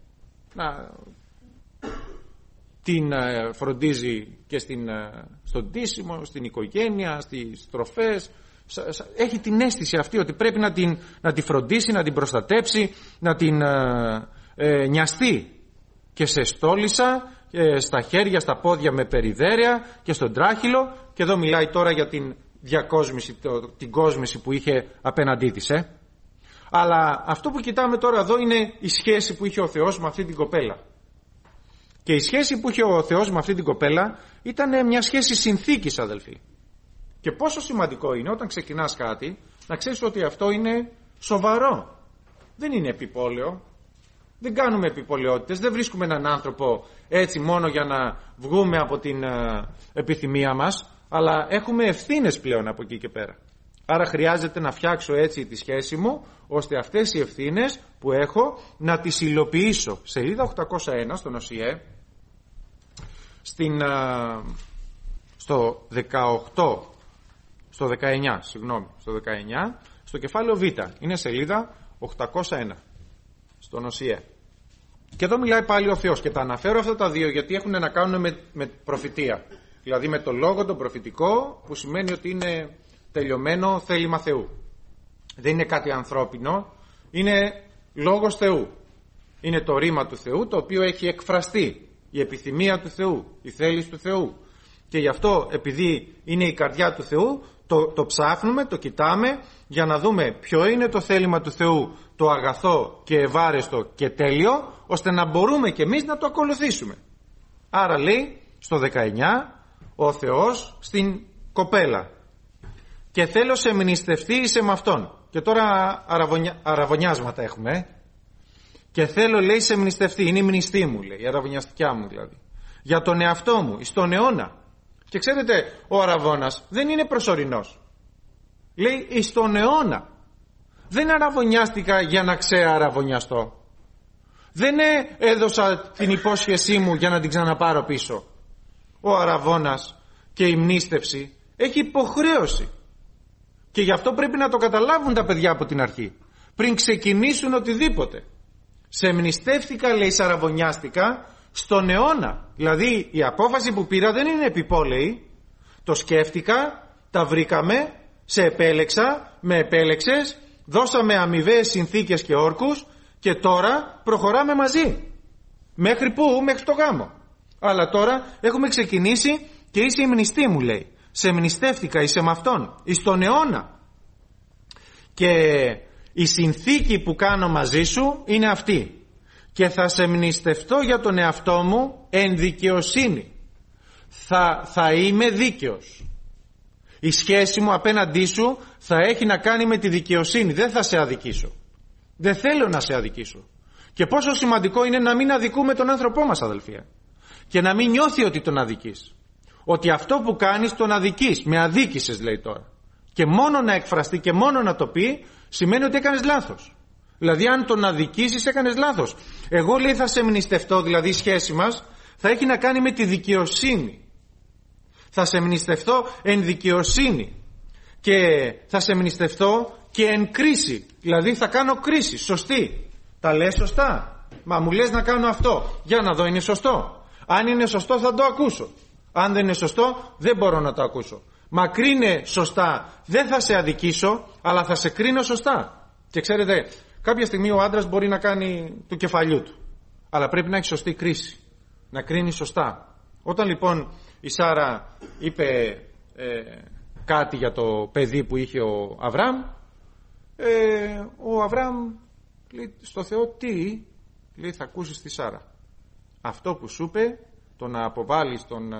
A: Την φροντίζει και στον ντύσιμο, στην οικογένεια, στις τροφές. Έχει την αίσθηση αυτή ότι πρέπει να τη φροντίσει, να την προστατέψει, να την νοιαστεί. Και σε στόλισα στα χέρια, στα πόδια με περιδέρια και στον τράχυλο. Και εδώ μιλάει τώρα για την διακόσμηση, την κόσμηση που είχε απέναντί της. Αλλά αυτό που κοιτάμε τώρα εδώ είναι η σχέση που είχε ο Θεός με αυτή την κοπέλα. Και η σχέση που είχε ο Θεός με αυτή την κοπέλα ήταν μια σχέση συνθήκης, αδελφοί. Και πόσο σημαντικό είναι όταν ξεκινάς κάτι να ξέρεις ότι αυτό είναι σοβαρό. Δεν είναι επιπόλαιο. Δεν κάνουμε επιπολαιότητες. Δεν βρίσκουμε έναν άνθρωπο έτσι μόνο για να βγούμε από την επιθυμία μας, αλλά έχουμε ευθύνες πλέον από εκεί και πέρα. Άρα χρειάζεται να φτιάξω έτσι τη σχέση μου, ώστε αυτές οι ευθύνες που έχω να τις υλοποιήσω. Σελίδα 801 στον ΟΣΙΕ, στο 19, στο κεφάλαιο Β, είναι σελίδα 801 στον ΟΣΙΕ. Και εδώ μιλάει πάλι ο Θεός και τα αναφέρω αυτά τα δύο γιατί έχουν να κάνουν με προφητεία. Δηλαδή με το λόγο τον προφητικό, που σημαίνει ότι είναι τελειωμένο θέλημα Θεού. Δεν είναι κάτι ανθρώπινο, είναι λόγος Θεού. Είναι το ρήμα του Θεού το οποίο έχει εκφραστεί, η επιθυμία του Θεού, η θέληση του Θεού. Και γι' αυτό, επειδή είναι η καρδιά του Θεού, το ψάχνουμε, το κοιτάμε για να δούμε ποιο είναι το θέλημα του Θεού, το αγαθό και ευάρεστο και τέλειο, ώστε να μπορούμε κι εμείς να το ακολουθήσουμε. Άρα λέει στο 19 ο Θεός στην κοπέλα, και θέλω σε μνηστευτεί είσαι με αυτόν. Και τώρα αραβωνιάσματα έχουμε. Και θέλω, λέει, σε μνηστευτεί, είναι η μνηστή μου, λέει, η αραβωνιαστικιά μου δηλαδή, για τον εαυτό μου, στον αιώνα. Και ξέρετε, ο αραβώνας δεν είναι προσωρινός. Λέει στον αιώνα. Δεν αραβωνιάστηκα για να ξεαραβωνιαστώ. Δεν έδωσα την υπόσχεσή μου για να την ξαναπάρω πίσω. Ο αραβώνας και η μνήστευση έχει υποχρέωση. Και γι' αυτό πρέπει να το καταλάβουν τα παιδιά από την αρχή, πριν ξεκινήσουν οτιδήποτε. Σε μνηστεύτηκα, λέει, αραβωνιάστηκα στον αιώνα. Δηλαδή η απόφαση που πήρα δεν είναι επιπόλαιη. Το σκέφτηκα, τα βρήκαμε, σε επέλεξα, με επέλεξες, δώσαμε αμοιβαίες συνθήκες και όρκους και τώρα προχωράμε μαζί. Μέχρι πού? Μέχρι το γάμο. Αλλά τώρα έχουμε ξεκινήσει και είσαι η μνηστή μου, λέει. Σε μνηστεύτηκα, είσαι με αυτόν, εις τον αιώνα. Και η συνθήκη που κάνω μαζί σου είναι αυτή. Και θα σε μνηστευτώ για τον εαυτό μου εν δικαιοσύνη. Θα είμαι δίκαιος. Η σχέση μου απέναντί σου θα έχει να κάνει με τη δικαιοσύνη. Δεν θα σε αδικήσω. Δεν θέλω να σε αδικήσω. Και πόσο σημαντικό είναι να μην αδικούμε τον άνθρωπό μας, αδελφία. Και να μην νιώθει ότι τον αδικείς. Ότι αυτό που κάνεις τον αδικείς. Με αδίκησες, λέει τώρα. Και μόνο να εκφραστεί και μόνο να το πει σημαίνει ότι έκανες λάθος. Δηλαδή αν τον αδικήσεις έκανες λάθος. Εγώ, λέει, θα σε μνηστευτώ, δηλαδή η σχέση μας θα έχει να κάνει με τη δικαιοσύνη. Θα σε μνηστευτώ εν δικαιοσύνη. και θα σεμνιστευτώ και εν κρίση. Δηλαδή θα κάνω κρίση, σωστή. Τα λες σωστά? Μα μου λες να κάνω αυτό. Για να δω, είναι σωστό? Αν είναι σωστό θα το ακούσω. Αν δεν είναι σωστό δεν μπορώ να το ακούσω. Μα κρίνε σωστά, δεν θα σε αδικήσω, αλλά θα σε κρίνω σωστά. Και ξέρετε, κάποια στιγμή ο άντρας μπορεί να κάνει του κεφαλιού του, αλλά πρέπει να έχει σωστή κρίση, να κρίνει σωστά. Όταν λοιπόν η Σάρα είπε κάτι για το παιδί που είχε ο Αβραάμ, ο Αβραάμ λέει στο Θεό, τι? Λέει, θα ακούσεις τη Σάρα. Αυτό που σου είπε, το να αποβάλεις τον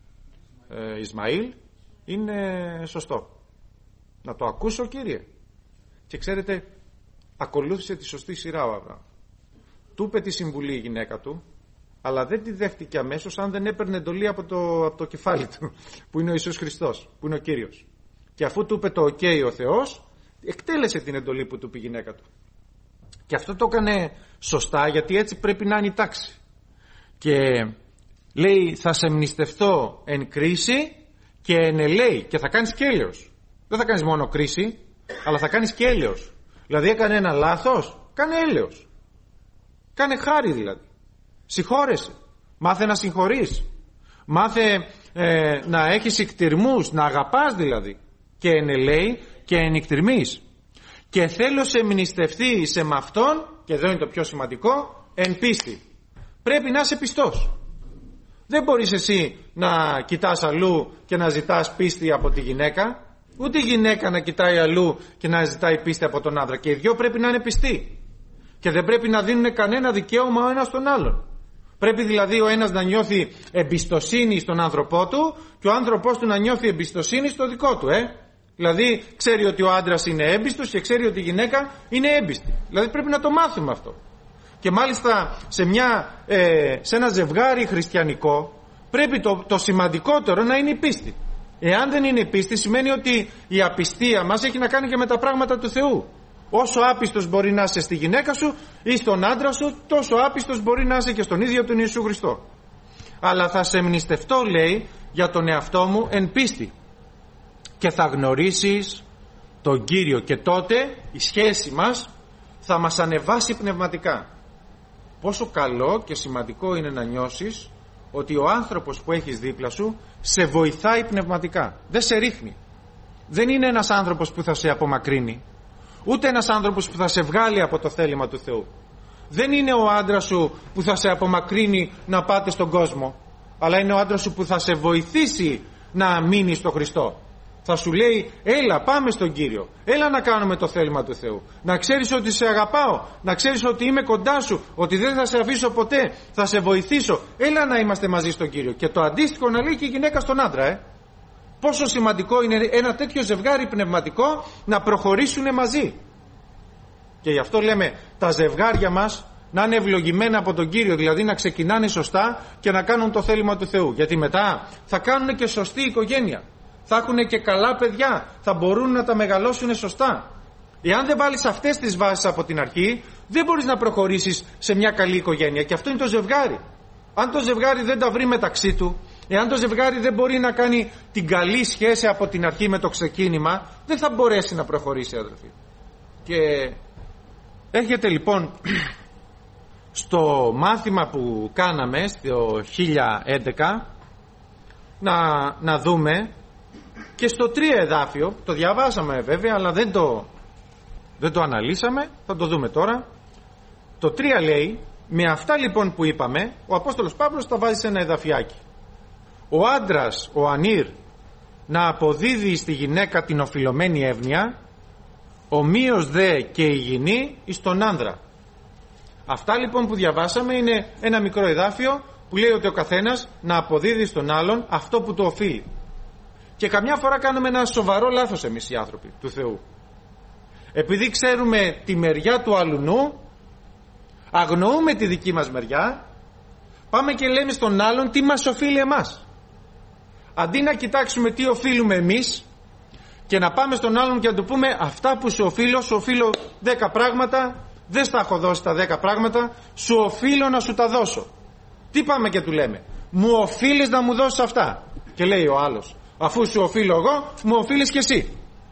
A: Ισμαήλ, είναι σωστό. Να το ακούσω, Κύριε. Και ξέρετε, ακολούθησε τη σωστή σειρά ο Αβραάμ. Του είπε τη συμβουλή η γυναίκα του, αλλά δεν τη δέχτηκε αμέσως αν δεν έπαιρνε εντολή από το κεφάλι του, που είναι ο Ιησούς Χριστός, που είναι ο Κύριος. Και αφού του είπε το OK ο Θεός, εκτέλεσε την εντολή που του είπε η γυναίκα του. Και αυτό το έκανε σωστά, γιατί έτσι πρέπει να είναι η τάξη. Και λέει, θα σεμνιστευτώ εν κρίση και εν ελέη, και θα κάνεις και έλεος. Δεν θα κάνεις μόνο κρίση, αλλά θα κάνεις και έλεος. Δηλαδή έκανε ένα λάθος, κάνε έλεος. Κάνε χάρη δηλαδή. Συγχώρεσαι. Μάθε να συγχωρείς. Μάθε να έχεις εκτιρμούς, να αγαπάς δηλαδή. Και εν ελέη και εν εκτιρμής. Και θέλω σε μνηστευτεί με αυτόν, και εδώ είναι το πιο σημαντικό, εν πίστη. Πρέπει να είσαι πιστός. Δεν μπορείς εσύ να κοιτάς αλλού και να ζητάς πίστη από τη γυναίκα, ούτε η γυναίκα να κοιτάει αλλού και να ζητάει πίστη από τον άντρα. Και οι δυο πρέπει να είναι πιστοί. Και δεν πρέπει να δίνουν κανένα δικαίωμα ο ένας στον άλλον. Πρέπει δηλαδή ο ένας να νιώθει εμπιστοσύνη στον άνθρωπό του και ο άνθρωπός του να νιώθει εμπιστοσύνη στο δικό του. Δηλαδή ξέρει ότι ο άντρας είναι έμπιστος και ξέρει ότι η γυναίκα είναι έμπιστη. Δηλαδή πρέπει να το μάθουμε αυτό. Και μάλιστα σε ένα ζευγάρι χριστιανικό πρέπει το σημαντικότερο να είναι η πίστη. Εάν δεν είναι η πίστη, σημαίνει ότι η απιστία μας έχει να κάνει και με τα πράγματα του Θεού. Όσο άπιστος μπορεί να είσαι στη γυναίκα σου ή στον άντρα σου, τόσο άπιστος μπορεί να είσαι και στον ίδιο τον Ιησού Χριστό. Αλλά θα σε μνηστευτώ, λέει, για τον εαυτό μου εν πίστη, και θα γνωρίσεις τον Κύριο, και τότε η σχέση μας θα μας ανεβάσει πνευματικά. Πόσο καλό και σημαντικό είναι να νιώσεις ότι ο άνθρωπος που έχεις δίπλα σου σε βοηθάει πνευματικά, δεν σε ρίχνει. Δεν είναι ένας άνθρωπος που θα σε απομακρύνει, ούτε ένας άνθρωπος που θα σε βγάλει από το θέλημα του Θεού. Δεν είναι ο άντρας σου που θα σε απομακρύνει να πάτε στον κόσμο, αλλά είναι ο άντρας σου που θα σε βοηθήσει να μείνει στο Χριστό. Θα σου λέει, έλα πάμε στον Κύριο, έλα να κάνουμε το θέλημα του Θεού, να ξέρεις ότι σε αγαπάω, να ξέρεις ότι είμαι κοντά σου, ότι δεν θα σε αφήσω ποτέ, θα σε βοηθήσω, έλα να είμαστε μαζί στον Κύριο. Και το αντίστοιχο να λέει και η γυναίκα στον άντρα. Πόσο σημαντικό είναι ένα τέτοιο ζευγάρι πνευματικό να προχωρήσουν μαζί. Και γι' αυτό λέμε τα ζευγάρια μας να είναι ευλογημένα από τον Κύριο, δηλαδή να ξεκινάνε σωστά και να κάνουν το θέλημα του Θεού. Γιατί μετά θα κάνουν και σωστή οικογένεια, θα έχουν και καλά παιδιά, θα μπορούν να τα μεγαλώσουν σωστά. Εάν δεν βάλεις αυτές τις βάσεις από την αρχή, δεν μπορείς να προχωρήσεις σε μια καλή οικογένεια. Και αυτό είναι το ζευγάρι. Αν το ζευγάρι δεν τα βρει μεταξύ του, εάν το ζευγάρι δεν μπορεί να κάνει την καλή σχέση από την αρχή με το ξεκίνημα, δεν θα μπορέσει να προχωρήσει, αδελφοί. Και έρχεται λοιπόν στο μάθημα που κάναμε στο 1011 να δούμε και στο 3 εδάφιο, το διαβάσαμε βέβαια, αλλά δεν το αναλύσαμε, θα το δούμε τώρα. Το 3 λέει, με αυτά λοιπόν που είπαμε, ο Απόστολος Παύλος τα βάζει σε ένα εδαφιάκι. Ο άντρας, ο ανήρ, να αποδίδει στη γυναίκα την οφειλωμένη εύνοια, ομοίως δε και η γυνή εις τον άνδρα. Αυτά λοιπόν που διαβάσαμε είναι ένα μικρό εδάφιο που λέει ότι ο καθένας να αποδίδει στον άλλον αυτό που του οφείλει. Και καμιά φορά κάνουμε ένα σοβαρό λάθος εμείς οι άνθρωποι του Θεού. Επειδή ξέρουμε τη μεριά του αλουνού, αγνοούμε τη δική μας μεριά, πάμε και λέμε στον άλλον τι μας οφείλει εμάς. Αντί να κοιτάξουμε τι οφείλουμε εμείς και να πάμε στον άλλον και να του πούμε αυτά που σου οφείλω 10 πράγματα, δεν στα έχω δώσει τα 10 πράγματα, σου οφείλω να σου τα δώσω. Τι πάμε και του λέμε, μου οφείλεις να μου δώσεις αυτά. Και λέει ο άλλος, αφού σου οφείλω εγώ, μου οφείλεις και εσύ.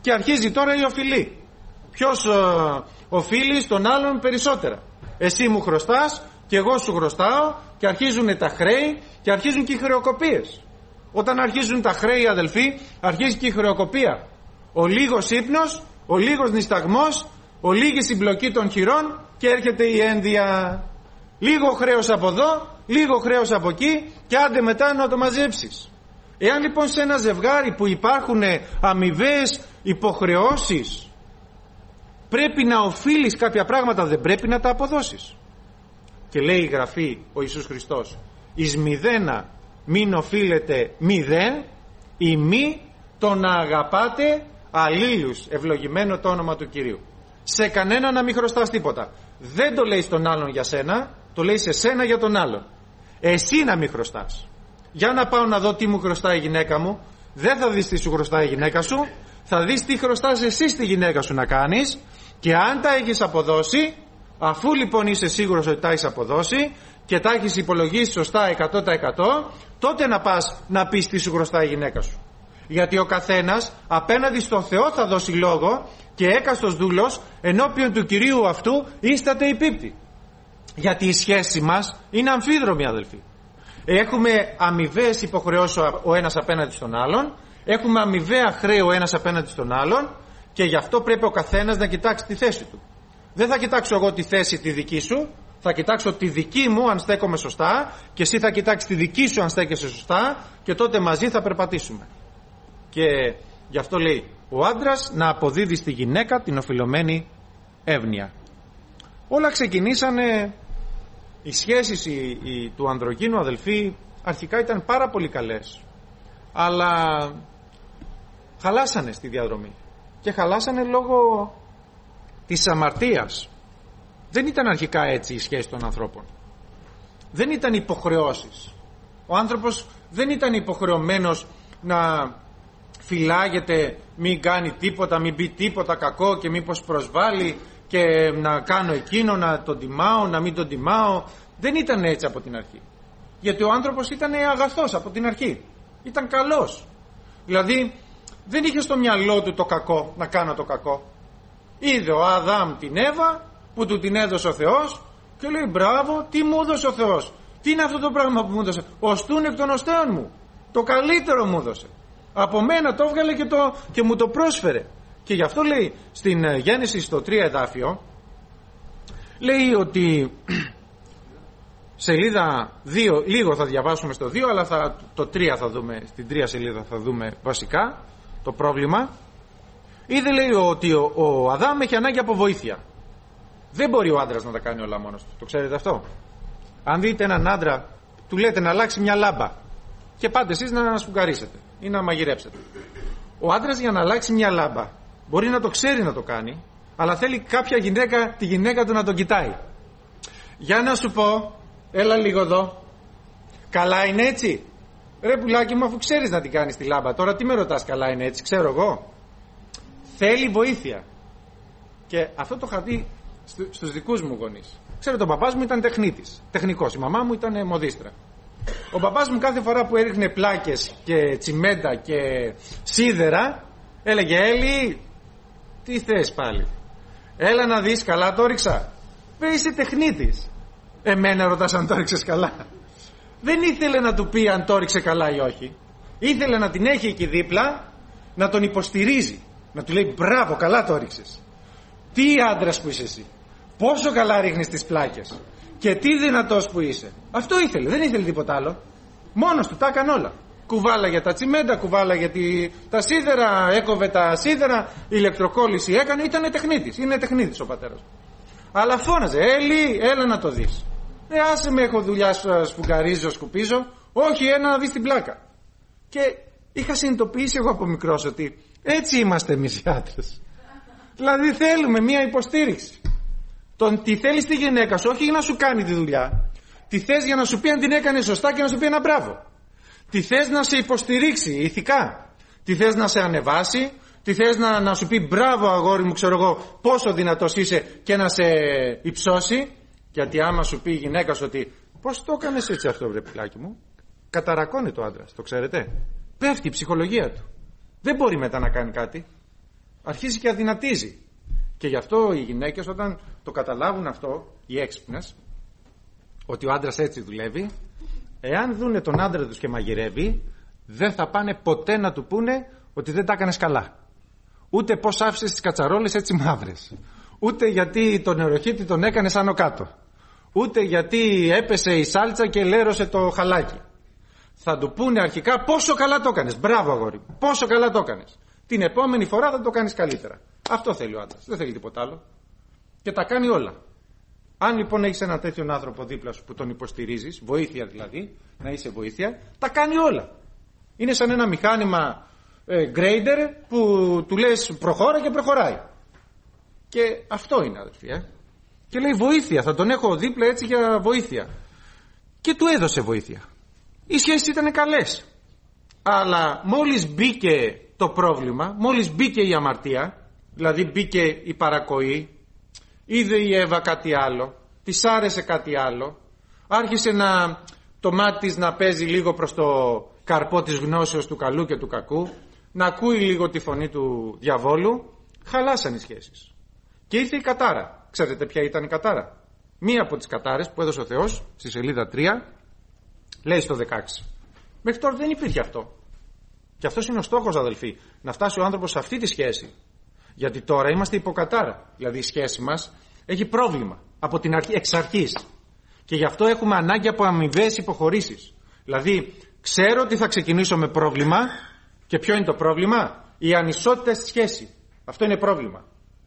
A: και αρχίζει τώρα η οφειλή. Ποιος οφείλει στον άλλον περισσότερα. Εσύ μου χρωστάς και εγώ σου χρωστάω, και αρχίζουν τα χρέη και αρχίζουν και οι χρεοκοπίες. Όταν αρχίζουν τα χρέη, αδελφοί, αρχίζει και η χρεοκοπία. Ο λίγος ύπνος, ο λίγος νησταγμός, ο λίγη συμπλοκή των χειρών, και έρχεται η ένδια. Λίγο χρέος από εδώ, λίγο χρέος από εκεί, και άντε μετά να το μαζέψεις. Εάν λοιπόν σε ένα ζευγάρι που υπάρχουν αμοιβαίες υποχρεώσεις, πρέπει να οφείλεις κάποια πράγματα, δεν πρέπει να τα αποδώσεις. Και λέει η Γραφή, ο Ιησούς Χριστός, εις μηδένα μην οφείλετε μηδέν, ή μη το να αγαπάτε αλλήλους, ευλογημένο το όνομα του Κυρίου. Σε κανένα να μην χρωστάς τίποτα. Δεν το λέει στον άλλον για σένα, το λέει σε σένα για τον άλλον. Εσύ να μην χρωστάς. Για να πάω να δω τι μου χρωστάει η γυναίκα μου. Δεν θα δεις τι σου χρωστάει η γυναίκα σου, θα δεις τι χρωστάς εσύ στη γυναίκα σου να κάνεις, και αν τα έχεις αποδώσει, αφού λοιπόν είσαι σίγουρος ότι τα έχεις αποδώσει και τα έχεις υπολογίσει σωστά 100%, τότε να πας να πεις τι σου χρωστάει η γυναίκα σου. Γιατί ο καθένας απέναντι στον Θεό θα δώσει λόγο, και έκαστος δούλος ενώπιον του Κυρίου αυτού ίσταται υπίπτη. Γιατί η σχέση μας είναι αμφίδρομη, αδελφοί. Έχουμε αμοιβαίες υποχρεώσεις ο ένας απέναντι στον άλλον, έχουμε αμοιβαία χρέη ο ένας απέναντι στον άλλον, και γι' αυτό πρέπει ο καθένας να κοιτάξει τη θέση του. Δεν θα κοιτάξω εγώ τη θέση τη δική σου, θα κοιτάξω τη δική μου αν στέκομαι σωστά, και εσύ θα κοιτάξεις τη δική σου αν στέκεσαι σωστά, και τότε μαζί θα περπατήσουμε. Και γι' αυτό λέει ο άντρας να αποδίδει στη γυναίκα την οφειλωμένη εύνοια. Όλα ξεκινήσανε, οι σχέσεις του ανδρογύνου, αδελφοί, αρχικά ήταν πάρα πολύ καλές, αλλά χαλάσανε στη διαδρομή, και χαλάσανε λόγω της αμαρτίας. Δεν ήταν αρχικά έτσι η σχέση των ανθρώπων. Δεν ήταν υποχρεώσεις. Ο άνθρωπος δεν ήταν υποχρεωμένος να φυλάγεται, μην κάνει τίποτα, μην πει τίποτα κακό, και μήπως προσβάλλει και να κάνω εκείνο, να τον τιμάω, να μην τον τιμάω. Δεν ήταν έτσι από την αρχή. Γιατί ο άνθρωπος ήταν αγαθός από την αρχή. Ήταν καλός. Δηλαδή δεν είχε στο μυαλό του το κακό, να κάνω το κακό. Είδε ο Αδάμ την Εύα που του την έδωσε ο Θεός, και λέει μπράβο, τι μου έδωσε ο Θεός, τι είναι αυτό το πράγμα που μου έδωσε, οστούν εκ των οστέων μου, το καλύτερο μου έδωσε, από μένα το έβγαλε και μου το πρόσφερε. Και γι' αυτό λέει στην Γέννηση στο 3 εδάφιο, λέει ότι σελίδα 2, λίγο θα διαβάσουμε στο 2, αλλά το 3 θα δούμε, στην 3 σελίδα θα δούμε βασικά το πρόβλημα. Είδε, λέει, ότι ο Αδάμ έχει ανάγκη από βοήθεια. Δεν μπορεί ο άντρας να τα κάνει όλα μόνος του. Το ξέρετε αυτό? Αν δείτε έναν άντρα, του λέτε να αλλάξει μια λάμπα, και πάτε εσείς να σφουγγαρίσετε ή να μαγειρέψετε. Ο άντρας για να αλλάξει μια λάμπα μπορεί να το ξέρει να το κάνει, αλλά θέλει κάποια γυναίκα, τη γυναίκα του να τον κοιτάει. Για να σου πω, έλα λίγο εδώ. Καλά είναι έτσι? Ρε πουλάκι μου, αφού ξέρεις να την κάνεις τη λάμπα, τώρα τι με ρωτάς καλά είναι έτσι? Ξέρω εγώ. Θέλει βοήθεια. Και αυτό το είχα δει στους δικούς μου γονείς. Ξέρετε, ο παπάς μου ήταν τεχνικός, η μαμά μου ήταν μοδίστρα. Ο παπάς μου κάθε φορά που έριχνε πλάκες και τσιμέντα και σίδερα, έλεγε Έλλη, τι θες πάλι? Έλα να δεις, καλά το ρίξα? Είσαι τεχνίτης. Εμένα ρωτάς αν το ρίξες καλά? Δεν ήθελε να του πει αν το ρίξε καλά ή όχι. Ήθελε να την έχει εκεί δίπλα, να τον υποστηρίζει, να του λέει μπράβο, καλά το ρίξες. Τι άντρας που είσαι εσύ, πόσο καλά ρίχνεις τις πλάκες, και τι δυνατός που είσαι. Αυτό ήθελε, δεν ήθελε τίποτα άλλο. Μόνος του τα έκανε όλα. Κουβάλαγε τα τσιμέντα, κουβάλαγε τα σίδερα, έκοβε τα σίδερα, ηλεκτροκόλληση έκανε, ήταν τεχνίτης. Είναι τεχνίτης ο πατέρας. Αλλά φώναζε, Έλλη, έλα να το δεις. Άσε με, έχω δουλειά, σφουγγαρίζω, σκουπίζω. Όχι, ένα να δεις την πλάκα. Και είχα συνειδητοποιήσει εγώ από μικρός ότι έτσι είμαστε εμείς οι άντρες. Δηλαδή θέλουμε μία υποστήριξη. Τι θέλεις τη γυναίκα σου, όχι για να σου κάνει τη δουλειά. Τι θες για να σου πει αν την έκανε σωστά και να σου πει ένα μπράβο. Τι θες να σε υποστηρίξει ηθικά. Τι θες να σε ανεβάσει. Τι θες να σου πει μπράβο αγόρι μου, ξέρω εγώ πόσο δυνατός είσαι, και να σε υψώσει. Γιατί άμα σου πει η γυναίκα σου ότι πώς το έκανες έτσι αυτό βρε πιλάκι μου, καταρακώνει το άντρας, το ξέρετε. Πέφτει η ψυχολογία του. Δεν μπορεί μετά να κάνει κάτι. αρχίζει και αδυνατίζει. Και γι' αυτό οι γυναίκες, όταν το καταλάβουν αυτό, οι έξυπνες, ότι ο άντρας έτσι δουλεύει, εάν δούνε τον άντρα τους και μαγειρεύει, δεν θα πάνε ποτέ να του πούνε ότι δεν τα έκανες καλά. Ούτε πώς άφησες τις κατσαρόλες έτσι μαύρες. Ούτε γιατί τον νεροχύτη τον έκανες άνω κάτω. Ούτε γιατί έπεσε η σάλτσα και λέρωσε το χαλάκι. Θα του πούνε αρχικά πόσο καλά το έκανες. Μπράβο αγόρι, πόσο καλά το έκανες. Την επόμενη φορά θα το κάνεις καλύτερα. Αυτό θέλει ο άντρας, δεν θέλει τίποτα άλλο. Και τα κάνει όλα. Αν λοιπόν έχεις έναν τέτοιον άνθρωπο δίπλα σου που τον υποστηρίζεις, βοήθεια δηλαδή, να είσαι βοήθεια, τα κάνει όλα. Είναι σαν ένα μηχάνημα grader που του λες προχώρα και προχωράει. Και αυτό είναι, αδελφοί. Και λέει βοήθεια, θα τον έχω δίπλα έτσι για βοήθεια. Και του έδωσε βοήθεια. Οι σχέσεις ήταν καλές. Αλλά μόλις μπήκε το πρόβλημα, μόλις μπήκε η αμαρτία, δηλαδή μπήκε η παρακοή, είδε η Εύα κάτι άλλο, της άρεσε κάτι άλλο, άρχισε το μάτι της να παίζει λίγο προς το καρπό της γνώσεως του καλού και του κακού, να ακούει λίγο τη φωνή του διαβόλου, χαλάσαν οι σχέσεις. Και ήρθε η κατάρα. Ξέρετε ποια ήταν η κατάρα? Μία από τις κατάρες που έδωσε ο Θεός στη σελίδα 3, λέει στο 16. Μέχρι τώρα δεν υπήρχε αυτό. Και αυτός είναι ο στόχος, αδελφοί, να φτάσει ο άνθρωπος σε αυτή τη σχέση. Γιατί τώρα είμαστε υποκατάρα. Δηλαδή η σχέση μας έχει πρόβλημα από την αρχή, εξ αρχής. Και γι' αυτό έχουμε ανάγκη από αμοιβαίες υποχωρήσεις. Δηλαδή ξέρω ότι θα ξεκινήσω με πρόβλημα. Και ποιο είναι το πρόβλημα? Η ανισότητα στη σχέση. Αυτό είναι πρόβλημα.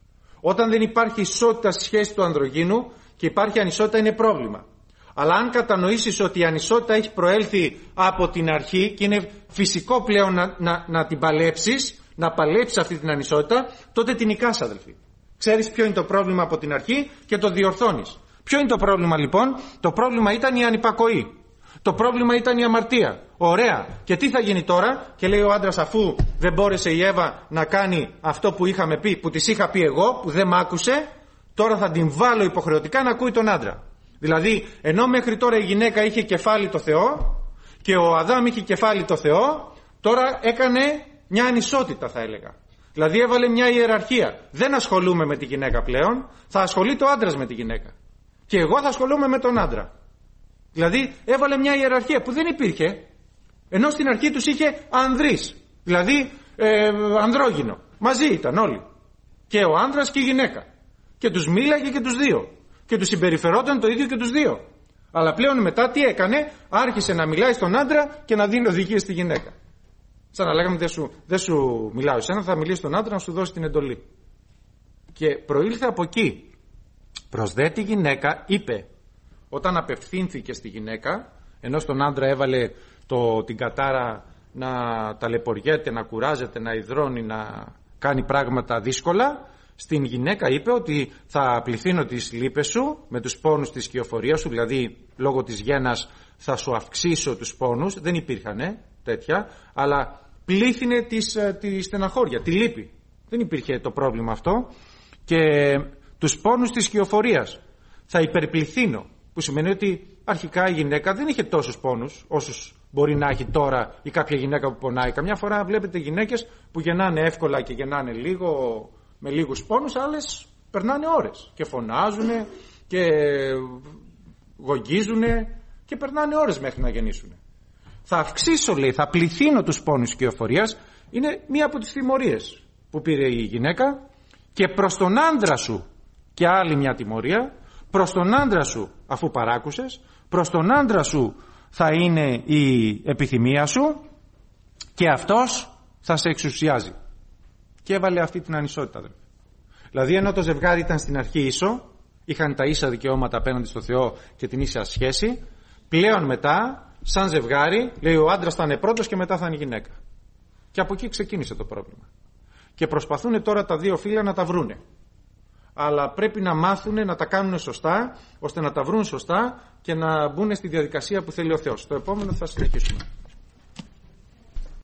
A: Όταν δεν υπάρχει ισότητα στη σχέση του ανδρογύνου και υπάρχει ανισότητα, είναι πρόβλημα. Αλλά αν κατανοήσεις ότι η ανισότητα έχει προέλθει από την αρχή και είναι φυσικό πλέον να την παλέψεις, να παλέψεις αυτή την ανισότητα, τότε την νικάς, αδελφοί. Ξέρεις ποιο είναι το πρόβλημα από την αρχή και το διορθώνεις. Ποιο είναι το πρόβλημα λοιπόν? Το πρόβλημα ήταν η ανυπακοή. Το πρόβλημα ήταν η αμαρτία. Ωραία. Και τι θα γίνει τώρα? Και λέει ο άντρας, αφού δεν μπόρεσε η Εύα να κάνει αυτό που είχαμε πει, που της είχα πει εγώ, που δεν μ' άκουσε, τώρα θα την βάλω υποχρεωτικά να ακούει τον άντρα. Δηλαδή, ενώ μέχρι τώρα η γυναίκα είχε κεφάλι το Θεό και ο Αδάμ είχε κεφάλι το Θεό, τώρα έκανε μια ανισότητα, θα έλεγα. Δηλαδή έβαλε μια ιεραρχία. Δεν ασχολούμαι με τη γυναίκα πλέον, θα ασχολείται ο άντρας με τη γυναίκα. Και εγώ θα ασχολούμαι με τον άντρα. Δηλαδή έβαλε μια ιεραρχία που δεν υπήρχε, ενώ στην αρχή τους είχε ανδρείς, δηλαδή ανδρόγυνο. Μαζί ήταν όλοι. Και ο άντρας και η γυναίκα. Και τους μίλαγε και τους δύο. Και τους συμπεριφερόταν το ίδιο και τους δύο. Αλλά πλέον μετά τι έκανε? Άρχισε να μιλάει στον άντρα και να δίνει οδηγίες στη γυναίκα. Σαν να λέγαμε δεν σου μιλάω εσένα, θα μιλήσει στον άντρα να σου δώσει την εντολή. Και προήλθε από εκεί. Προς δε τη γυναίκα είπε, όταν απευθύνθηκε στη γυναίκα, ενώ στον άντρα έβαλε την κατάρα να ταλαιπωριέται, να κουράζεται, να υδρώνει, να κάνει πράγματα δύσκολα, στην γυναίκα είπε ότι θα πληθύνω τις λύπες σου με τους πόνους της σκιοφορίας σου, δηλαδή λόγω της γένας θα σου αυξήσω τους πόνους. Δεν υπήρχαν τέτοια, αλλά πλήθυνε τη στεναχώρια, τη λύπη. Δεν υπήρχε το πρόβλημα αυτό. Και τους πόνους της σκιοφορίας θα υπερπληθύνω, που σημαίνει ότι αρχικά η γυναίκα δεν είχε τόσους πόνους όσους μπορεί να έχει τώρα η κάποια γυναίκα που πονάει. Καμιά φορά βλέπετε γυναίκες που γεννάνε εύκολα και γεννάνε με λίγους πόνους, άλλες περνάνε ώρες και φωνάζουν και γογγίζουν και περνάνε ώρες μέχρι να γεννήσουν. Θα αυξήσω, λέει, θα πληθύνω τους πόνους σκιοφορίας. Είναι μία από τις τιμωρίες που πήρε η γυναίκα. Και προς τον άντρα σου και άλλη μια τιμωρία, προς τον άντρα σου αφού παράκουσες, προς τον άντρα σου θα είναι η επιθυμία σου και αυτός θα σε εξουσιάζει. Και έβαλε αυτή την ανισότητα. Δηλαδή ενώ το ζευγάρι ήταν στην αρχή ίσο, είχαν τα ίσα δικαιώματα απέναντι στο Θεό και την ίσα σχέση, πλέον μετά σαν ζευγάρι λέει ο άντρας θα είναι πρώτος και μετά θα είναι η γυναίκα. Και από εκεί ξεκίνησε το πρόβλημα. Και προσπαθούν τώρα τα δύο φύλλα να τα βρούνε. Αλλά πρέπει να μάθουν να τα κάνουν σωστά, ώστε να τα βρουν σωστά και να μπουν στη διαδικασία που θέλει ο Θεός. Στο επόμενο θα συνεχίσουμε.